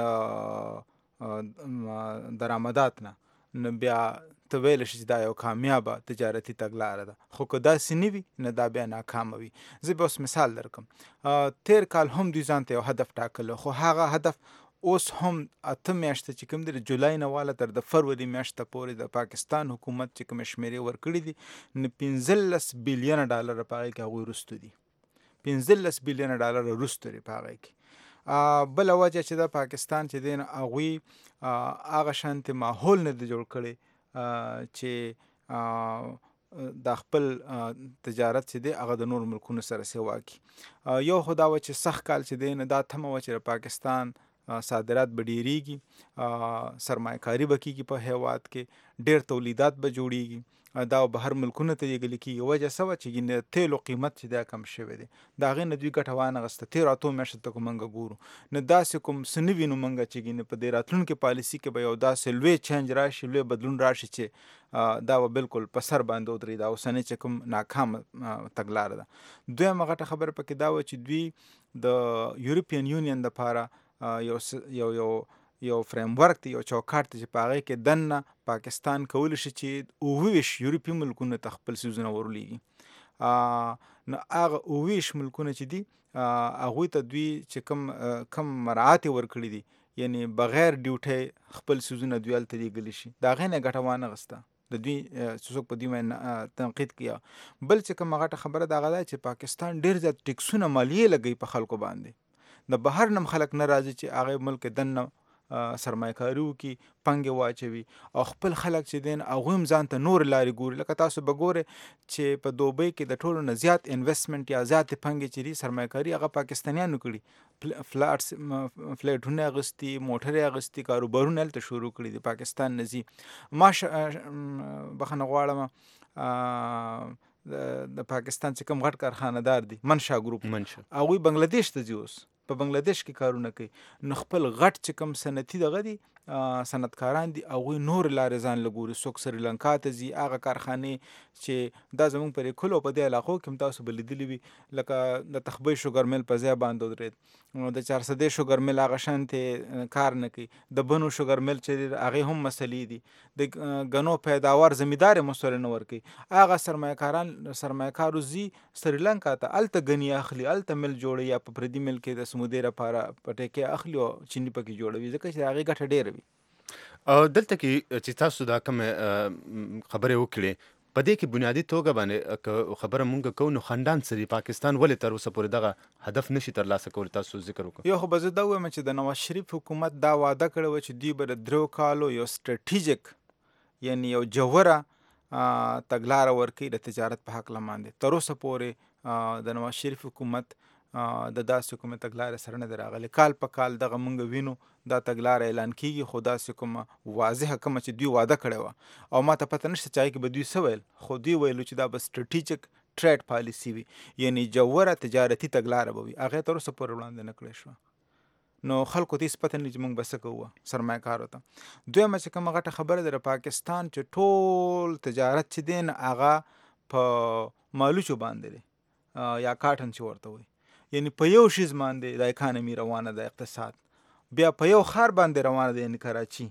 [SPEAKER 15] د درآمدات نه، نو بیا ته ویلی شي چې دا یو کامیابه تجارتي تګلاره ده. خو که داسې نه وي نو دا بیا ناکامه وي. زه به اوس مثال درکړم. تېر کال هم دوی ځان ته یو هدف ټاکلی، خو هغه هدف اوس هم اته میاشتې چې کوم دی د جولای نه واله تر د فروری میاشته پورې د پاکستان حکومت چې کومې شمېرې ورکړي دي نو پنځلس بیلیونه ډالره په هغې کې هغوی وروسته دي. پنځلس بیلیونه ډالره وروسته دي په هغې کې. بله وجه چې د پاکستان چې دی نو هغوی هغه شانتې ماحول نه دی جوړ کړی چې د خپل تجارت چې دی هغه د نور ملکونو سره سیوا کړي. یو خو دا وه چې سخت کال چې دی نو دا تمه وه چې د پاکستان صادرات به ډېرېږي، سرمایه کاري به کېږي په هیواد کې، ډېر تولیدات به جوړېږي، دا به هر ملکونو ته لیږلي کېږي. وجه څه وه چې د تیلو قیمت چې دی کم شوی دی، د هغې نه دوی ګټه وانغسته. تېرو اتو میاشتو ته که موږ ګورو نو داسې کوم څه نه وینو موږ چې په دې راتلونکې پالیسي کې به یو داسې لوی چینج راشي، لوی بدلون راشي چې دا به بالکل په سر باندې ودرېږي. دا اوسنۍ چې کوم ناکامه تګلاره ده. دویمه غټه خبره پکې دا وه چې دوی د یورپین یونین دپاره یو یو یو یو فریم ورک دی، یو چوکاټ دی چې په هغې کې دننه پاکستان کولی شي چې اووه ویشت یورپي ملکونو ته خپل څیزونه ورلیږي. نو هغه اووه ویشت ملکونه چې دي هغوی ته دوی چې کوم کم مراعات یې ورکړي دي، یعنی بغیر ډیوټۍ خپل څیزونه دوی هلته لیږلی شي، د هغې نه یې ګټه وانغسته. د دوی چې څوک په دوی باندې تنقید کیا. بل چې کومه غټه خبره د هغه ده چې پاکستان ډېر زیات ټیکسونه مالیې لګوي په خلکو باندې. د بهر نه خلک نه راځي چې هغې ملک دننه سرمایه کاري وکړي، پانګې واچوي او خپل خلک چې دی هغوی هم ځان ته نورې لارې ګوري. لکه تاسو به ګورئ چې په دوبۍ کې د ټولو نه زیات انویسټمنټ یا زیاتې پانګې چې دي سرمایه کاري هغه پاکستانیانو کړي. فلاټس فلیټونه اخیستي، موټرې اخیستي، کاروبارونه هلته شروع کړي دي، پاکستان نه ځي. ماش بخښنه غواړم د پاکستان چې کوم غټ کارخانهدار دي منشا ګروپ، هغوی بنګلادیش ته ځي، اوس په بنګلادیش کې کارونه کوي. نو خپل غټ چې کوم صنعتي دغه دي صنعتکاران دي هغوی نور لارې ځان له ګوري. څوک سریلنکا ته ځي، هغه کارخانې چې دا زموږ په ریکلو په دې علاقو کې هم تاسو به لیدلي وي، لکه د تخبۍ شوګر میل په ځای باندې ودرېد، د چارسدې شوګر میل هغه شانتې کار نه کوي، د بنو شوګر میل چې دی هغې هم مسلې دي، د ګنو پیداوار زمیندار یې مسوله نه ورکوي. هغه سرمایه کاران سرمایه کارو ځي سریلنکا ته، هلته ګني اخلي، هلته میل جوړوي، یا په پردي میل کې د سمودې لپاره په ټیکې اخلي او چیني پکې جوړوي، ځکه چې د هغې ګټه ډېره وي.
[SPEAKER 3] او دلته کې چې تاسو دا کومې خبرې وکړې په دې کې بنیادي توګه باندې خبره مونږ کوو نو خندان څه دي، پاکستان ولې تر اوسه پورې دغه هدف نشي ترلاسه کولی؟ تاسو ذکر وکړو.
[SPEAKER 15] یو خو به زه دا ووایم چې د نواز شریف حکومت دا وعده کړې وه چې دوی به د دریو کالو یو سټریټیجیک یعنی یو جوړه تګلاره ورکوي د تجارت په هکله باندې. تر اوسه پورې د نواز شریف حکومت د داسې کومې تګلارې سره نه دی راغلی. کال په کال دغه موږ وینو دا تګلاره اعلان کېږي، خو داسې کومه واضحه کومه چې دوی واده کړې وه او ما ته پته نشته چې هغې کې به دوی څه ویل، خو دوی ویلو چې دا به سټریټیجیک ټریډ پالیسي وي، یعنی جوړه تجارتي تګلاره به وي. هغې تر اوسه پورې وړاندې نه کړې شوه. نو خلکو ته هېڅ پته نه چې موږ به څه کوو سرمایه کارو ته. دویمه چې کومه غټه خبره ده، د پاکستان چې ټول تجارت چې دی نه هغه په مالوچو باندې دی یا کاټن چې ورته وایي، یعنی په یو شیز باندې د اکانومي روانه ده، اقتصاد بیا په یو ښار باندې روانه ده، یعنی کراچي.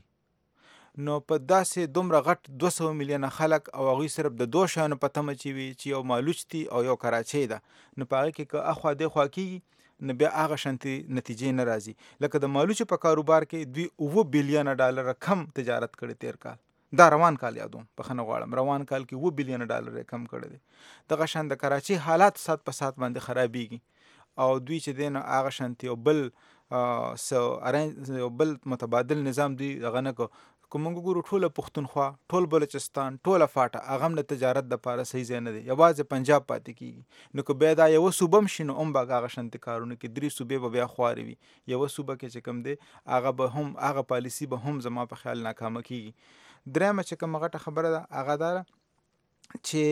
[SPEAKER 15] نو په داسې دومره غټ دوه سوه میلیونه خلک او هغوی صرف د دوه شیانو په تمه چې وي چې یو مالوچ دي او یو کراچۍ ده، نو په هغې کې که اخوا دېخوا کېږي نو بیا هغه شانتې نتیجې نه راځي. لکه د مالوچو په کاروبار کې دوی اووه بیلیونه ډالره کم تجارت کړی تېر کال، دا روان کال یادوم، بخښنه غواړم، روان کال کې اووه بیلیونه ډالر یې کم کړی دی. دغه شان د کراچۍ حالات سات په سات باندې خرابېږي او دوی چې دی نو هغه شانتې یو بل سو ارنج بل متبادل نظام دی هغه نه کو کومنګ ګورو ټوله پښتونخوا ټول بلوچستان ټوله فاټه هغه هم د تجارت د پاره صحیح ځای نه دی یوازې پنجاب پاتې کیږي نو که بیا دا یو صوبه هم شي نو هم به هغه شانتې کارونه کې درې صوبې به بیا خوارې وي یوه صوبه کې چې کوم دی هغه به هم هغه پالیسي به هم زما په خیال ناکامه کیږي درېیمه چې کومه غټه خبره ده هغه دا چې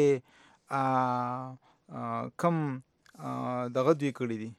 [SPEAKER 15] کم دغه دوی کړي دي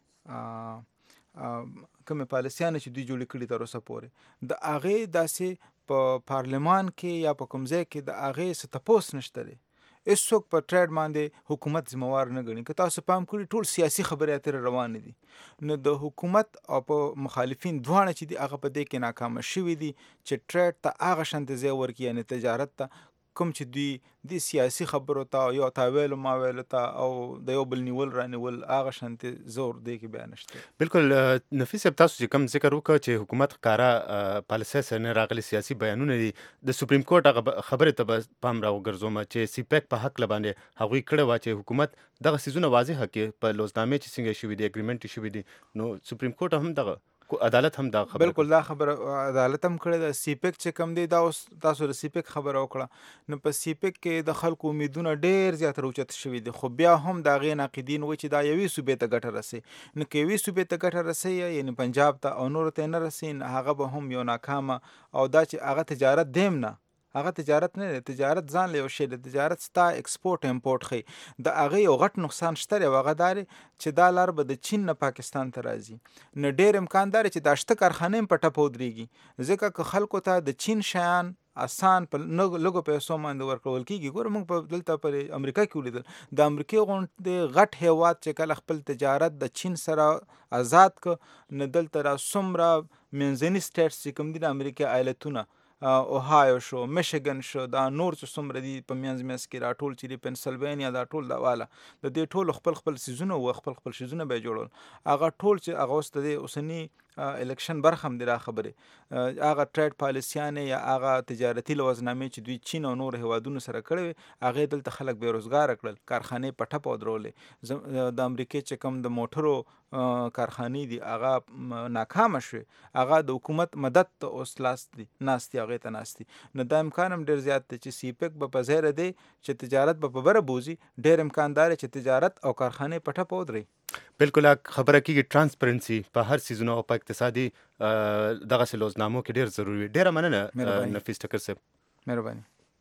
[SPEAKER 15] کومې پالیسیانې چې دوی جوړې کړي تر اوسه پورې د هغې داسې په پارلمان کې یا په کوم ځای کې د هغې څه تپوس نشته دی هېڅوک په ټریډ باندې حکومت ذموار نه ګڼي که تاسو پام کړي ټول سیاسي خبرې اترې روانې دي نو د حکومت او په مخالفین دواړه چې دي هغه په دې کې ناکامه شوي دي چې ټریډ ته هغه شانتې ځای ورکړي یعنې تجارت ته کوم چې دوی د سیاسي خبرو ته یو تاویلو ماویلو ته او د یو بل نیول رانیول هغه شانتې زور دی کې بیا نشته.
[SPEAKER 3] بالکل نفیس صاحب تاسو چې کوم ذکر وکړ چې حکومت ښکارا پالیسۍ سره نه راغلي سیاسي بیانونه دي د سپریم کورټ هغه خبرې ته به پام راوګرځوم چې سی پیک په حق باندې هغوی کړی وه چې حکومت دغه څیزونه واضحه کړي په لوزنامې چې څنګه شوي دي اګریمنټ یې شوي دي نو سپریم کورټ هم دغه عدالت هم دا خبره
[SPEAKER 15] بالکل دا خبره عدالت هم کړې ده سی پیک چې کم دی دا اوس تاسو د سی پیک خبره وکړه نو په سی پیک کې د خلکو امیدونه ډېر زیات راوچت شوي دي خو بیا هم د هغې ناقدین وایي چې دا یوې صوبې ته ګټه رسوي نو که یوې صوبې ته ګټه رسوي یعنې پنجاب ته او نورو ته یې نه رسوي هغه به هم یو ناکامه او دا چې هغه تجارت دیم نه هغه تجارت نه دی تجارت ځان له یو شی دی تجارت ستا ایکسپورټ امپورټ ښیي د هغې یو غټ نقصان شته دی او هغه دا دی چې دا لار به د چین نه پاکستان ته راځي نو ډېر امکان دا دی چې دا شته کارخانې هم په ټپه ودرېږي ځکه که خلکو ته د چین شیان آسان په لږو پیسو باندې ورکول کېږي ګوره موږ په دلته په امریکا کې ولیدل د امریکې غوندې غټ هېواد چې کله خپل تجارت د چین سره آزاد که نو دلته را څومره منځني سټیټس چې کوم دي د امریکا ایالتونه اوهایو شو میشیګن شو دا نور چې څومره دي په منځ منځ کې را ټول چې دي پنسلوینیا دا ټول دا واله د دې ټولو خپل خپل څیزونه و خپل خپل څیزونه به یې جوړول هغه ټول چې هغه اوس د دې اوسني الیکشن برخه هم دی را خبرې هغه ټریډ پالیسیانې یا هغه تجارتي لوزنامې چې دوی چین او نور هیوادونو سره کړې وې هغې دلته خلک بېروزګاره کړل کارخانې په ټپه ودرولې د امریکې چې کوم د موټرو کارخانې دي هغه ناکامه شوې هغه د حکومت مدد ته اوس لاس دي ناست دي هغې ته ناست دي نو دا امکان هم ډېر زیات دی چې سی پیک به په ځای دی چې تجارت به په بره بوځي ډېر امکان دا دی چې تجارت او کارخانې په ټپه ودرېږي
[SPEAKER 3] بالکل خبره کېږي ټرانسپرنسي په هر څیزونو او په اقتصادي دغسې لوزنامو کې ډېر ضروري وي ډېره مننه نفیس ټکر صاحب
[SPEAKER 15] مهرباني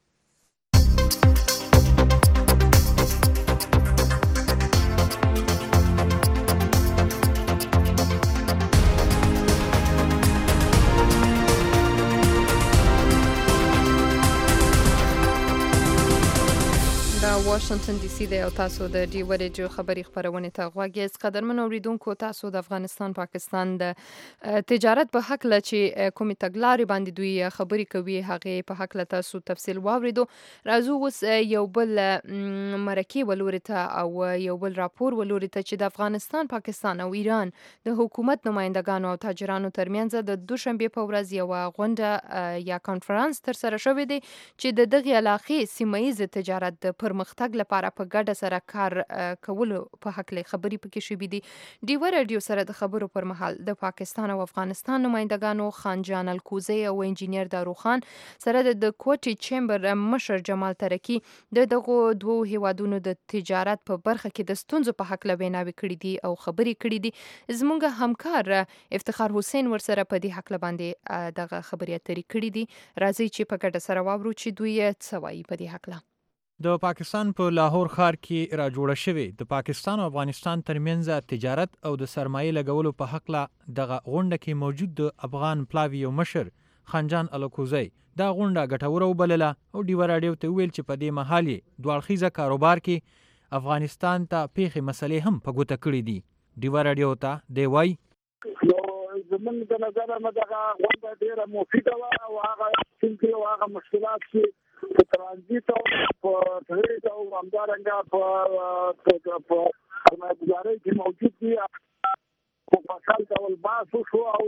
[SPEAKER 2] واشنگټن ډي سي دی او تاسو د ډي ورېجو خبري خبرونه ته غوږ یاست قدرمن اوریدونکو تاسو د افغانستان پاکستان د تجارت په حق ل چې کومې تګلارې باندې دوی خبري کوي هغه په حق ل تاسو تفصیل واوریدو راځو اوس یو بل مرکه ولوري ته او یو بل راپور ولوري ته چې د افغانستان پاکستان او ایران د حکومت نمائندگانو او تاجرانو ترمنځ د دوشنبه په ورځ یو غونډه یا کانفرنس تر سره شوې دي چې د دغه علاقې سیمایي تجارت د پرمختګ لپاره په ګډه سره کار کولو په حق له خبري پکې شوې دي ډي ورېډیو سره د خبرو پر مهال د پاکستان او افغانستان نمائندگانو خان جان الکوزی او انجینیر دارو خان سره د کوټي چیمبر مشر جمال ترکی د دغه دوه هیوادونو د تجارت په برخه کې د ستونزو په حق له ویناوي کړې دي او خبري کړې دي زموږ همکار افتخار حسین ورسره په دې حق له باندې دغه خبري اترې کړې دي راځي چې په ګډه سره واورو چې دوی څه وایي په دې حق له
[SPEAKER 16] د پاکستان په لاهور ښار کې را جوړه شوې د پاکستان او افغانستان ترمنځ تجارت او د سرمایې لګولو په حق له دغه غونډه کې موجود د افغان پلاوی او مشر خانجان الکوزی دا غونډه ګټوره وبلله او ډي ورېډیو ته ویل چې په دې مهال یې دوړخیزه کاروبار کې افغانستان ته پیښې مسلې هم په ګوته کړې دي ډي ورېډیو ته دی وای
[SPEAKER 17] زمونږ د نظره نه دغه غونډه ډېره مفیده وه او هغه ستونزې او هغه مشکلات چې په ترانزیت او په ټریډ او همدارنګه په سرمایه‌ګذارۍ کې موجود دي په فصل ډول بحث وشو او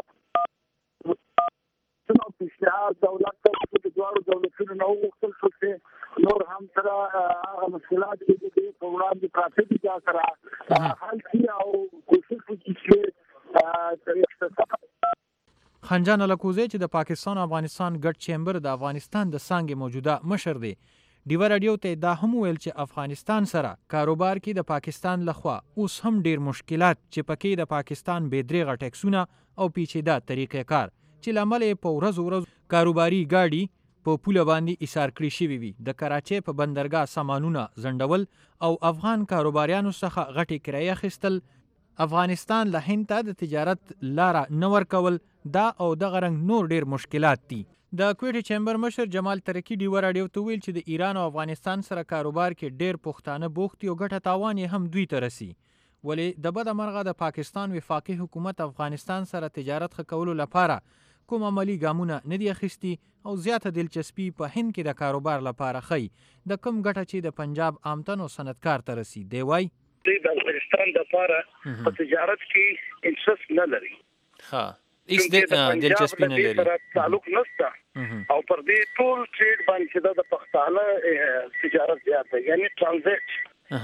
[SPEAKER 17] څنګه پیشنهاد دولت ته د دواړو دولتونو نه وغوښتل شو چې نور هم سره هغه مشکلات چې په وړاندې پراته دي دا سره حل شي او کوشش وکړي چې
[SPEAKER 16] خنجان الکوزی چې د پاکستان او افغانستان ګډ چیمبر د افغانستان د څانګې موجوده مشر دی، ډیوه راډیو ته دا هم ویل چې افغانستان سره کاروبار کې د پاکستان لخوا اوس هم ډیر مشکلات چې پکې د پاکستان بېدریغه ټیکسونه او پیچیده طریقې کار چې لامل یې په ورځ ورځ کاروباري ګاډي په پوله باندې ایثار کړی شوي وي، د کراچۍ په بندرګاه سامانونه زنډول او افغان کاروباریانو څخه غټې کرایې اخیستل، افغانستان له هند ته د تجارت لاره نه ورکول، دا او دغه رنګ نور ډیر مشکلات دي. د کویټې چیمبر مشر جمال ترکی ډیوه راډیو ته ویل چې د ایران او افغانستان سره کاروبار کې ډیر پښتانه بوخت دي او ګټه تاوان یې هم دوی ته رسي، ولې د بده مرغه د پاکستان وفاقي حکومت افغانستان سره تجارت ښه کولو لپاره کوم عملی ګامونه نه دي اخیستي او زیاته دلچسپي په هند کې د کاروبار لپاره ښیي، د کم ګټه چې د پنجاب عامتن او صنعتکار ته رسي. دی وایي
[SPEAKER 18] دوی د افغانستان لپاره په تجارت کې انټرست نه لري،
[SPEAKER 16] ها هیڅ دلچسپي نه لري،
[SPEAKER 18] تعلق نشته او پر دې ټول ټریډ باندې د پښتانه تجارت زیات دی، یعنی ترانزیت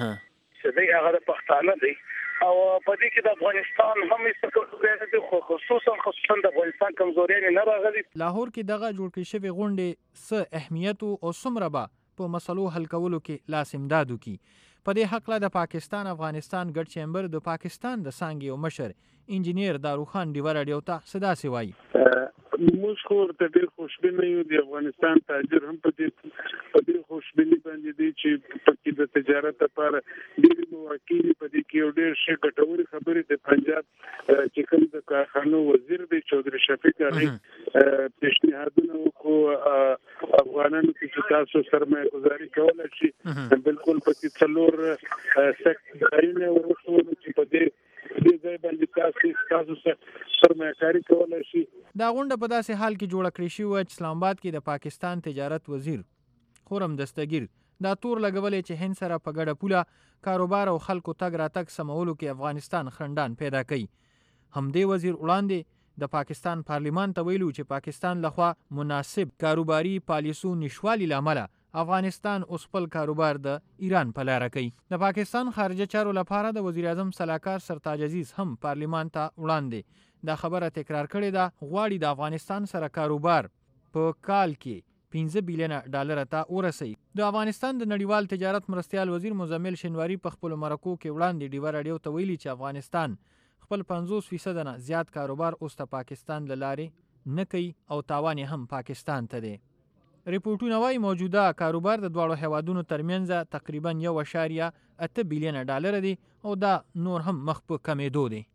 [SPEAKER 18] چې دی هغه د پښتانه دی او په دې کې د افغانستان هم څه دي، خو خصوصا خصوصا د افغانستان کمزوري نه راغلي.
[SPEAKER 16] لاهور کې دغه جوړ کړی شوی غونډې څه اهمیت او څومره به په مسلو حل کولو کې لاس امداد وکړي. په دې حق له د پاکستان افغانستان ګډ چیمبر د پاکستان د څانګې او مشر انجینیر داروخان ډیوه راډیو ته څه داسې وایي.
[SPEAKER 19] موږ خو ورته ډېر خوشبینه یو، د افغانستان تاجر هم په دې په دې خوشبیني باندې دی چې پکې د تجارت لپاره ډېرې مواقع دي. په دې کې یو ډېر ښه ګټورې خبرې د پنجاب چې کوم د کارخانو وزیر دی چودري شفیق هغې پیشنهادونه وکړو افغانانو کې چې تاسو سرمایه ګزاري کولی شي، بالکل پکې څلور سکتورونه ورښودل چې په دې دې ځای باندې تاسو تاسو سرمایه‌کاري کولی شي.
[SPEAKER 16] دا غونډه په داسې حال کې جوړه کړې شوې وه چې اسلام آباد کې د پاکستان تجارت وزیر خرم دستګیر دا تور لګولې چې هند سره په ګډه پوله کاروبار او خلکو تګ راتګ سمولو کې افغانستان خنډان پیدا کوي. همدې وزیر وړاندې د پاکستان پارلیمان ته ویلو چې پاکستان لخوا مناسب کاروباري پالیسو نشوالي له امله افغانستان اوس خپل کاروبار د ایران په لاره کوي. د پاکستان خارجه چارو لپاره د وزیر اعظم سلاکار سرتاج عزیز هم پارلیمان ته وړاندې دا خبره تکرار کړې ده، غواړي د افغانستان سره کاروبار په کال کې پنځه بیلیونه ډالر ته ورسوي. د افغانستان د نړیوال تجارت مرستیال وزیر مزمل شنواری په خپلو مرکو کې وړاندې ډیوه راډیو ته ویلي چې افغانستان خپل پنځوس فیصد نه زیات کاروبار اوس د پاکستان له لارې نه کوي او تاوان هم پاکستان ته دی. ریپورټونه وایي موجوده کاروبار د دواړو هیوادونو ترمنځ تقریبا یو اعشاریه اته بیلیونه ډالر دی او دا نور هم مخ په کمیدو دی.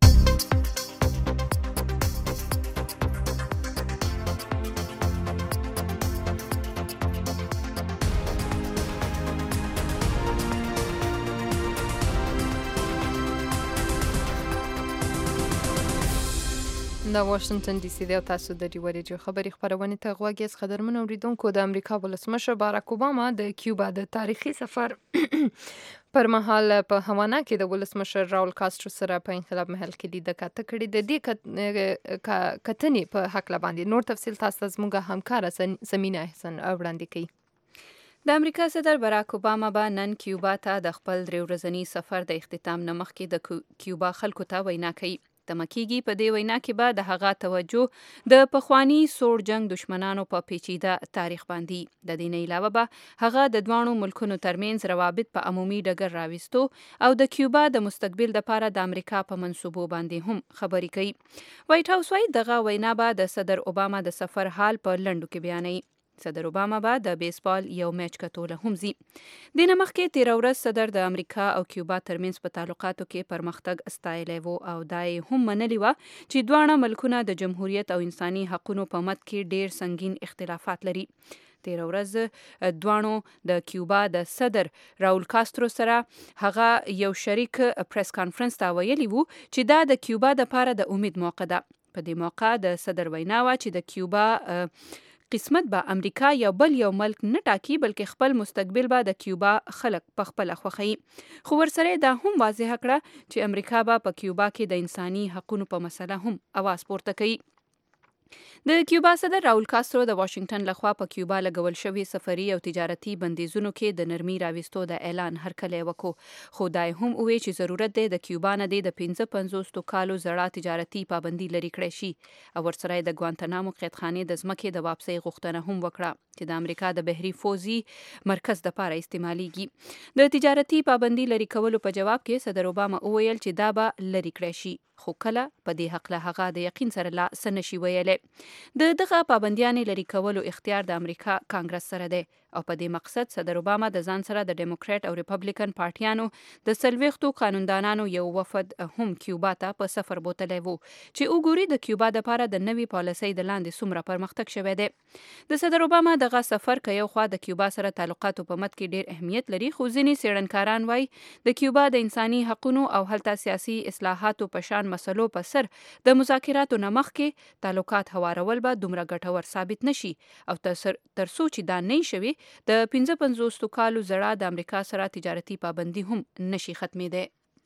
[SPEAKER 2] د واشنگټن ډي سي دی او تاسو د ډیوه راډیو خبري خپرونې ته غوږ یاست. قدرمنو اوریدونکو، د امریکا ولسمشر باراک اوباما د کیوبا د تاریخي سفر پر مهال په هوانا کې د ولسمشر راول کاسترو سره په انقلاب محل کې لیده کاته کړې. د دې کتنې په هکله باندې نور تفصیل تاسو ته زموږ همکاره سمینا احسن وړاندې کوي.
[SPEAKER 20] د امریکا صدر باراک اوباما به نن کیوبا ته د خپل درې ورځني سفر د اختتام نه مخکې د کیوبا خلکو ته وینا کوي. تمکیږي په دې وینا کې به د هغه توجه د پخوانی سوړ جنگ دشمنانو په پیچیده تاریخ باندې. د دې نه علاوه به هغه د دوانو ملکونو ترمنځ روابط په عمومي ډګر راوستو او د کیوبا د مستقبل لپاره د امریکا په منصوبو باندې هم خبرې کوي. وایټ هاوس وايي دغه وینا به د صدر اوباما د سفر حال په لنډو کې بیانوي. صدر اوباما به د بیسبال یو میچ کتوله هم ځي. د نه مخکې تیره ورځ صدر د امریکا او کیوبا ترمنځ په تعلقاتو کې پرمختګ ستایلی و او دا یې هم منلې وه چې دواړه ملکونه د جمهوریت او انساني حقونو په مد کې ډیر سنگین اختلافات لري. تیره ورځ دواړو د کیوبا د صدر راول کاسترو سره هغه یو شریک پریس کانفرنس ته ویلي وو چې دا د کیوبا دپاره د امید موقع ده. په دې موقع د صدر وینا وه چې د کیوبا قسمت به امریکا یا بل یو ملک نه ټاکي، بلکې خپل مستقبل به د کیوبا خلک په خپله خوښوي. خو ورسره دا هم واضح کړه چې امریکا به په کیوبا کې د انساني حقونو په مسله هم اواز پورته کوي. د کیوبا صدر راول کاسترو د واشنگټن لخوا په کیوبا لګول شوی سفري او تجارتي بندیزونو کې د نرمي راوستو د اعلان هرکلی وکړو، خو دا هم ووی چې ضرورت دی د کیوبا نه د پنځه پنځوس کالو زړه تجارتي پابندي لرې کړی شي او ورسره د ګوانتنامو قیدخانې د ځمکې د واپسۍ غوښتنه هم وکړه چې د امریکا د بحري فوزي مرکز د پاره استعماليږي. د تجارتي پابندي لرې کولو په جواب کې صدر اوباما وویل چې دا به لرې کړی شي، خو کله په دې حق له هغه د یقین سره لا سنشي ویلې. د دغه پابندیانې لرې کولو اختیار د امریکا کانګرس سره دی او په دې مقصد صدر اوباما د ځان سره د ډیموکرات او ریپبلیکن پارټیانو د څلوېښتو قانوندانانو یو وفد هم کیوبا ته په سفر بوتلی وو چې وګوري د کیوبا دپاره د نوي پالیسۍ د لاندې څومره پرمختګ شوی دی. د صدر اوباما دغه سفر که یو خوا د کیوبا سره تعلقاتو په مد کې ډیر اهمیت لري، خو ځینې څېړنکاران وایي د کیوبا د انساني حقونو او هلته سیاسي اصلاحاتو په شان مسلو په سر د مذاکراتو نه مخکې تعلقات هوارول به دومره ګټور ثابت نشي او تر څو چې دا نه شوي د پنځه پنځوس کالو زړه د امریکا سره تجارتي پابندي هم نشي ختمېدی.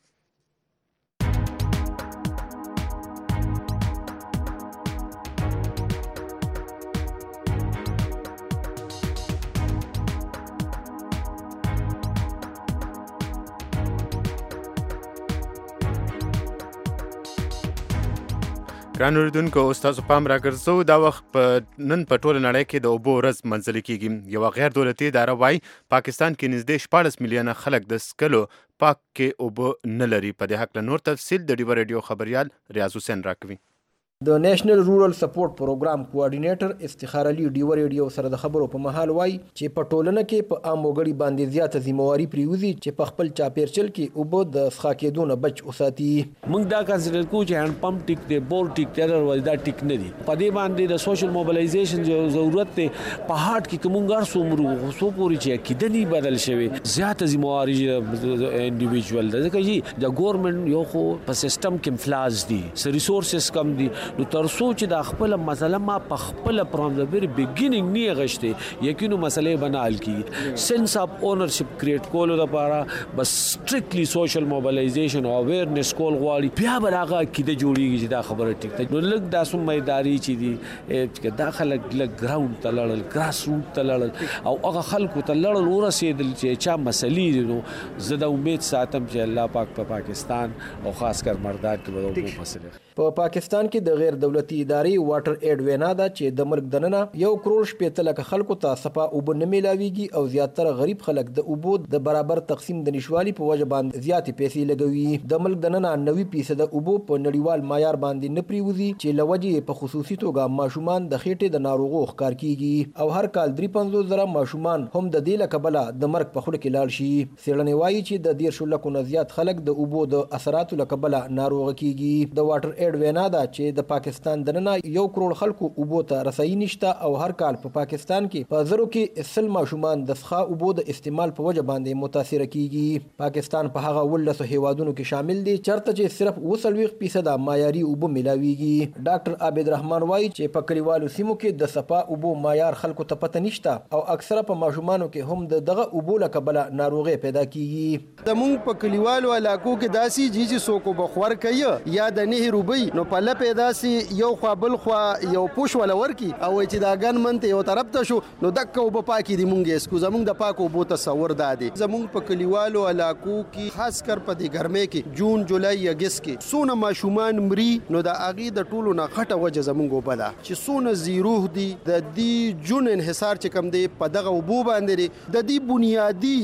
[SPEAKER 3] ګران اوریدونکو، اوس تاسو پام راګرځو دا وخت په نن په ټوله نړۍ کې د اوبو ورځ منځلې کیږي. یوه غیر دولتي اداره وایي پاکستان کې نږدې شپاړس میلیونه خلک د څښلو پاک کې اوبه نه لري. په دې هکله نور تفصیل د ډیوه ریډیو خبریال ریاض حسین راکوي.
[SPEAKER 21] د نېشنل رورل سپورټ پروګرام کوارډینیټر افتخار علي ډیوه ریډیو سره د خبرو په مهال وایي چې په ټولنه کې په عام وګړي باندې زیاته ذمہواري پریوزي چې په خپل چاپیرچل کې اوبه د څښاک کېدو نه بچ وساتي.
[SPEAKER 22] موږ دا کنسیډر کوو چې هاند پمپ ټیک دی، بور ټیک دی، ادروایز دا ټیک نه دي. په دې باندې د سوشل موبلایزیشن ضرورت دی. په هارت کې کوم ګر سومرو سو پوری چې کیدنی بدل شوی زیاته ذمہواري انډیویډوال ده، ځکه چې د ګورنمنت یو خو په سیستم کې فلاز دي، س ریسورسز کم دي، نو تر څو چې د خپل مسله ما په خپل فرام د ویری بیګینینګ نه غشته یقینو مسلې بنال کی سنس اف اونرشپ کریټ کولو لپاره بس سټریکټلی سوشل موبلایزیشن او اویرنس کول غواړي، بیا براغه کې د جوړیږي چې دا خبره ټیک ده. نو لږ د سمېداري چې دي چې داخله لږ ګراوند ته لړل، ګراس روټ ته لړل او هغه خلکو ته لړل ورسېدل چې چا مسلې نو زه د امید ساتم چې الله پاک په پا پاکستان او خاص کر مردان کې به وو مسله.
[SPEAKER 21] په پا پاکستان کې د غیر دولتي ادارې واټر ایډ وینا ده چې د ملک دننه یو کروڑ شپېته لکه خلکو ته صفا اوبه نه میلاویږي او زیاتره غریب خلک د اوبو د برابر تقسیم د نشوالي په وجه باندې زیاتې پیسې لګوي. د ملک دننه نوي فیصد اوبو په نړیوال معیار باندې نه پریوزي چې لوجې په خصوصي توګه ماشومان د خېټې د ناروغو ښکار کیږي او هر کال درې پنځوس زره ماشومان هم د دې له کبله د مرګ په خوله کې لاړ شي. څېړنې وایي چې د دېرشو لکو نه زیات خلک د اوبو د اثراتو له کبله ناروغه کیږي. د واټر ایډ وینا ده چې د پاکستان دننه یو کروڑ خلکو اوبو ته رسایي نشته او هر کال په پا پاکستان کې په زرو کې سل ماشومان د څښاک اوبو د استعمال په وجه باندې متاثر کیږي. پاکستان په هغه ولسو هیوادونو کې شامل دي چرته چې صرف اووه څلوېښت فیصد معیاري اوبه ملاویږي. ډاکټر عابد رحمان وایي چې په کلیوالو سیمو کې د صفا اوبو معیار خلکو ته پته نشته او اکثره په ماشومانو کې هم د دغه اوبو له کبله ناروغي پیدا کیږي.
[SPEAKER 23] زمونږ په کلیوالو علاقو کې داسې جیجی سوکو بخور کوي یا د نهر وبي نو په لپه داسې یو خوا بل خوا یو پوش ولا ورکی او چې دا ګن منته یو طرف ته شو نو دکه وب پاکي دی مونږه اسکو زمونږ د پاکو بو تصور دادي. زمونږ په کلیوالو علاقو کې خاص کر په دې ګرمه کې جون جولای اگست کې سونه ماشومان مري نو د اغي د ټولو نه غټه وجه زمونږ وبدا چې سونه زیروه دي د دې جون انحصار چې کم دی په دغه وبو باندې د دې بنیادی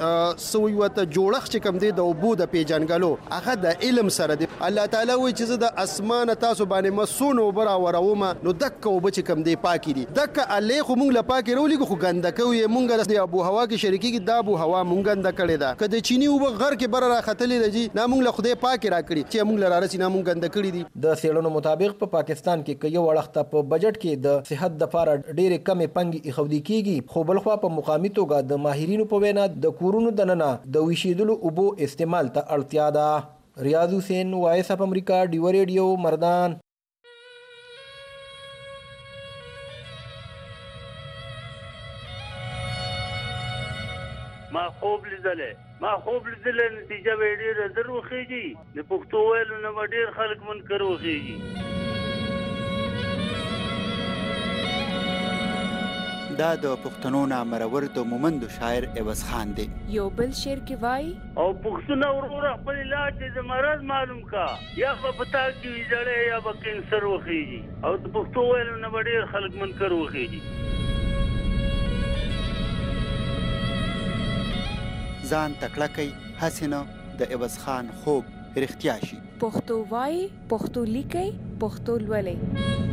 [SPEAKER 23] سوی وته جوړخ چې کم دی د وبو د پیجنګلو هغه د علم سره دی. الله تعالی وایي چې د اسمان تاسو باندې مسونو برا وروما نو دک او بچ کم دی پاکی دي دک الله خو مونږ لا پاکی رولې خو ګندکوي مونږ د ابو هوا کې شریکی کې د ابو هوا مونږ ګند کړي دا کله چینی او غر کې بر را ختلې لږی نه مونږ له خدای پاکی را کړی چې مونږ لاره سینا مونږ ګند کړي دي.
[SPEAKER 21] د سیړنو مطابق په پا پاکستان کې یو وړخته په بجټ کې د صحت د لپاره ډېرې کمې پنګي اخودي کیږي خو بل خو په مقامي توګه د ماهرینو په وینا د کورونو دننه د وشیدلو اوبو استعمال ته اړتیا ده. ریاض حسین وایس اف امریکا ډیو ریډیو مردان.
[SPEAKER 24] ما خوب لیدلې ما خوب لیدلې نتیجه به ډېره زر وخیږي د پښتو ویلو نه به ډېر خلک منکر وخیږي.
[SPEAKER 6] دا د پښتنو نامرور د مومندو شاعر عوض خان دی.
[SPEAKER 8] یو بل شعر کې وای
[SPEAKER 24] او پښتون ورور خپل علاج د مرض معلوم کا یا په پتا کې جړې یا په کینسر وخیږي او د پښتو ویل نه ډېر خلک منکر وخیږي.
[SPEAKER 6] ځان تکړه کوي هسې نه د عوض خان خوب رښتیا شي.
[SPEAKER 8] پښتو وای، پښتو لیکي، پښتو لولي.